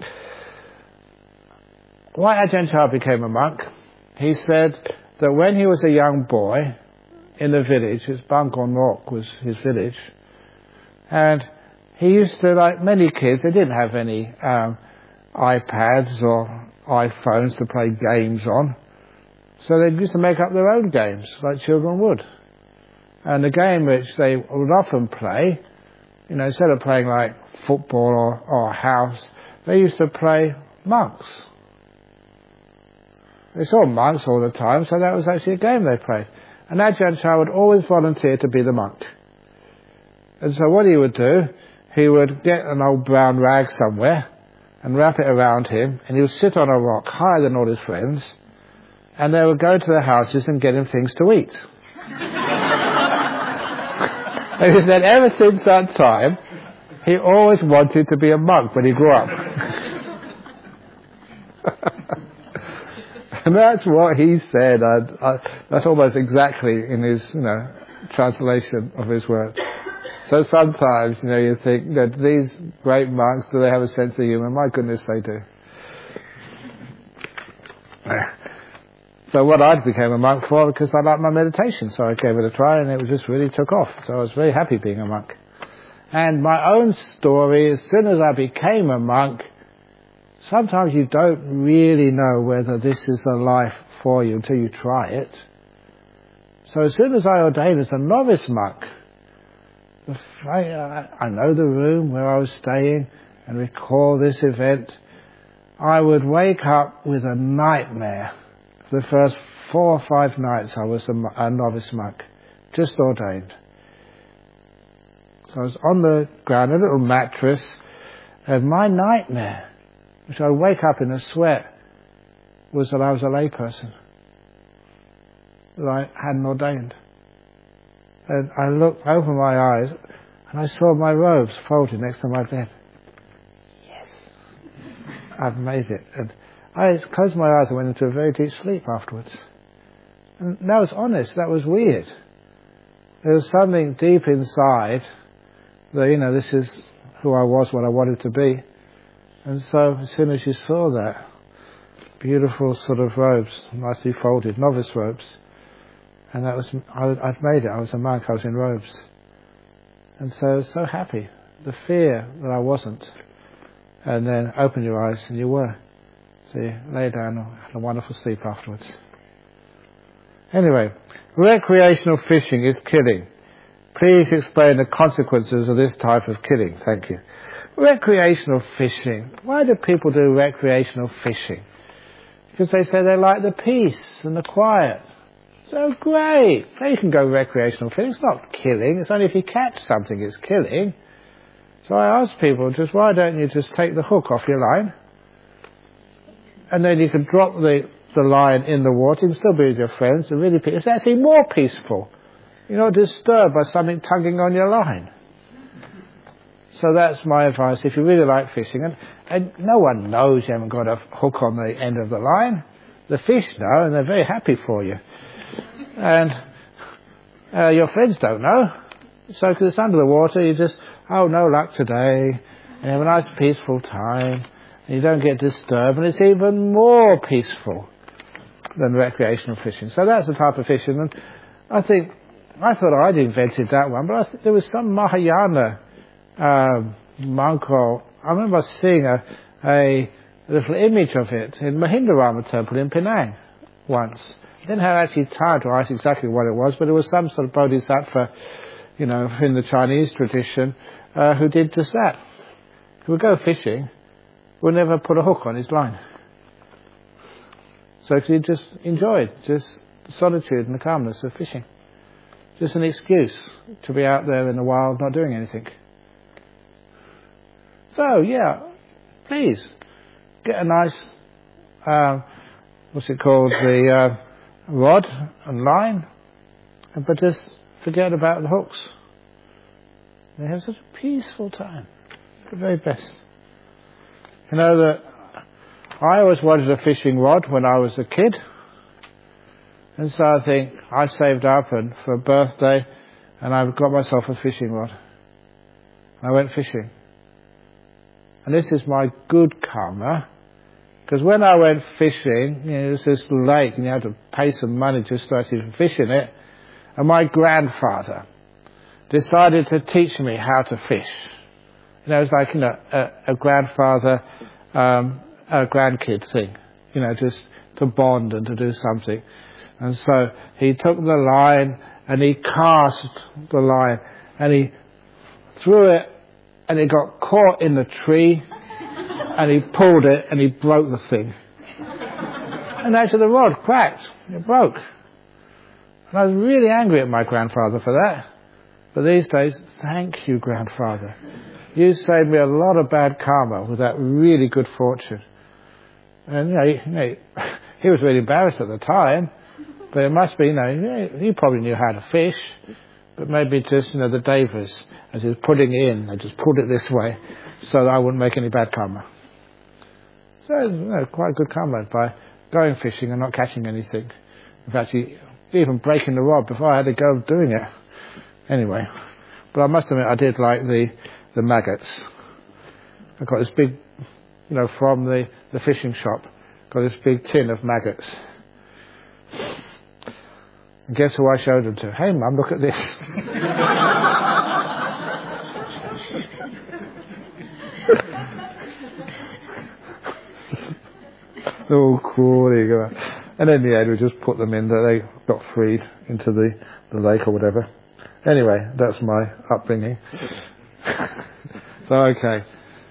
[SPEAKER 2] Why Ajahn Chah became a monk? He said that when he was a young boy in the village, his Bangkok Nok was his village, and he used to, like many kids, they didn't have any um, iPads or iPhones to play games on, so they used to make up their own games, like children would. And the game which they would often play, you know, instead of playing like football or, or house, they used to play monks. They saw monks all the time, so that was actually a game they played. And Ajahn Chah would always volunteer to be the monk. And so what he would do, he would get an old brown rag somewhere and wrap it around him, and he would sit on a rock higher than all his friends, and they would go to their houses and get him things to eat. And he said ever since that time, he always wanted to be a monk when he grew up. And that's what he said. I, I, that's almost exactly in his, you know, translation of his words. So sometimes, you know, you think that these great monks, do they have a sense of humour? My goodness, they do. So what I became a monk for, because I liked my meditation, so I gave it a try, and it just really took off. So I was very happy being a monk. And my own story, as soon as I became a monk, sometimes you don't really know whether this is a life for you until you try it. So as soon as I ordained as a novice monk, I, I know the room where I was staying and recall this event. I would wake up with a nightmare. For the first four or five nights I was a, a novice monk, just ordained. So I was on the ground, a little mattress, and my nightmare, which I would wake up in a sweat, was that I was a layperson, that I hadn't ordained. And I looked, opened my eyes, and I saw my robes folded next to my bed. Yes, I've made it. And I closed my eyes and went into a very deep sleep afterwards. And that was honest, that was weird. There was something deep inside that, you know, this is who I was, what I wanted to be. And so as soon as you saw that, beautiful sort of robes, nicely folded, novice robes, and that was, I, I'd made it, I was a monk, I was in robes. And so I was so happy. The fear that I wasn't. And then open your eyes and you were. So you lay down and had a wonderful sleep afterwards. Anyway, recreational fishing is killing. Please explain the consequences of this type of killing. Thank you. Recreational fishing. Why do people do recreational fishing? Because they say they like the peace and the quiet. So great. You can go recreational fishing. It's not killing. It's only if you catch something it's killing. So I ask people, just why don't you just take the hook off your line? And then you can drop the, the line in the water. You can still be with your friends. And really, it's actually more peaceful. You're not disturbed by something tugging on your line. So that's my advice if you really like fishing. And, and no one knows you haven't got a hook on the end of the line. The fish know, and they're very happy for you. And uh, your friends don't know. So because it's under the water, you just, oh, no luck today. And you have a nice peaceful time. And you don't get disturbed. And it's even more peaceful than recreational fishing. So that's the type of fishing. And I think, I thought I'd invented that one, but I think there was some Mahayana um, monk, or I remember seeing a, a little image of it in Mahindarama Temple in Penang once. I didn't have actually time to ask exactly what it was, but it was some sort of bodhisattva, you know, in the Chinese tradition, uh, who did just that. He would go fishing, would never put a hook on his line. So he just enjoyed just the solitude and the calmness of fishing. Just an excuse to be out there in the wild not doing anything. So, yeah, please, get a nice, uh, what's it called, the uh, rod and line, but just forget about the hooks. They have such a peaceful time, the very best. You know that I always wanted a fishing rod when I was a kid. And so I think I saved up and for a birthday and I got myself a fishing rod. And I went fishing. And this is my good karma. Because when I went fishing, you know, there's this lake and you had to pay some money just to actually fish in it. And my grandfather decided to teach me how to fish. You know, it was like, you know, a, a grandfather, um, a grandkid thing. You know, just to bond and to do something. And so he took the line and he cast the line and he threw it and it got caught in the tree and he pulled it and he broke the thing. And actually the rod cracked. It broke. And I was really angry at my grandfather for that. But these days, thank you, grandfather. You saved me a lot of bad karma with that really good fortune. And, you know, he, you know, he was really embarrassed at the time. But it must be, you know, he probably knew how to fish, but maybe just, you know, the Devas, as he was putting in, I just pulled it this way so that I wouldn't make any bad karma. So, you know, quite good karma by going fishing and not catching anything. In fact, even breaking the rod before I had to go doing it. Anyway, but I must admit I did like the, the maggots. I got this big, you know, from the, the fishing shop, got this big tin of maggots. And guess who I showed them to? Hey, Mum, look at this. They're all crawling. And in the end, we just put them in. They got freed into the, the lake or whatever. Anyway, that's my upbringing. So, okay.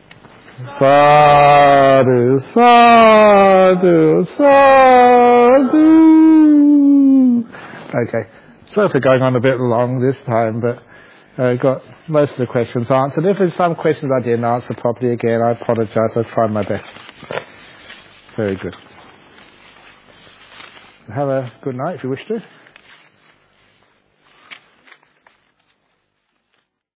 [SPEAKER 2] Sadhu, sadhu, sadhu. Okay, so for going on a bit long this time, but I uh, got most of the questions answered. If there's some questions I didn't answer properly again, I apologise. I'll try my best. Very good. Have a good night if you wish to.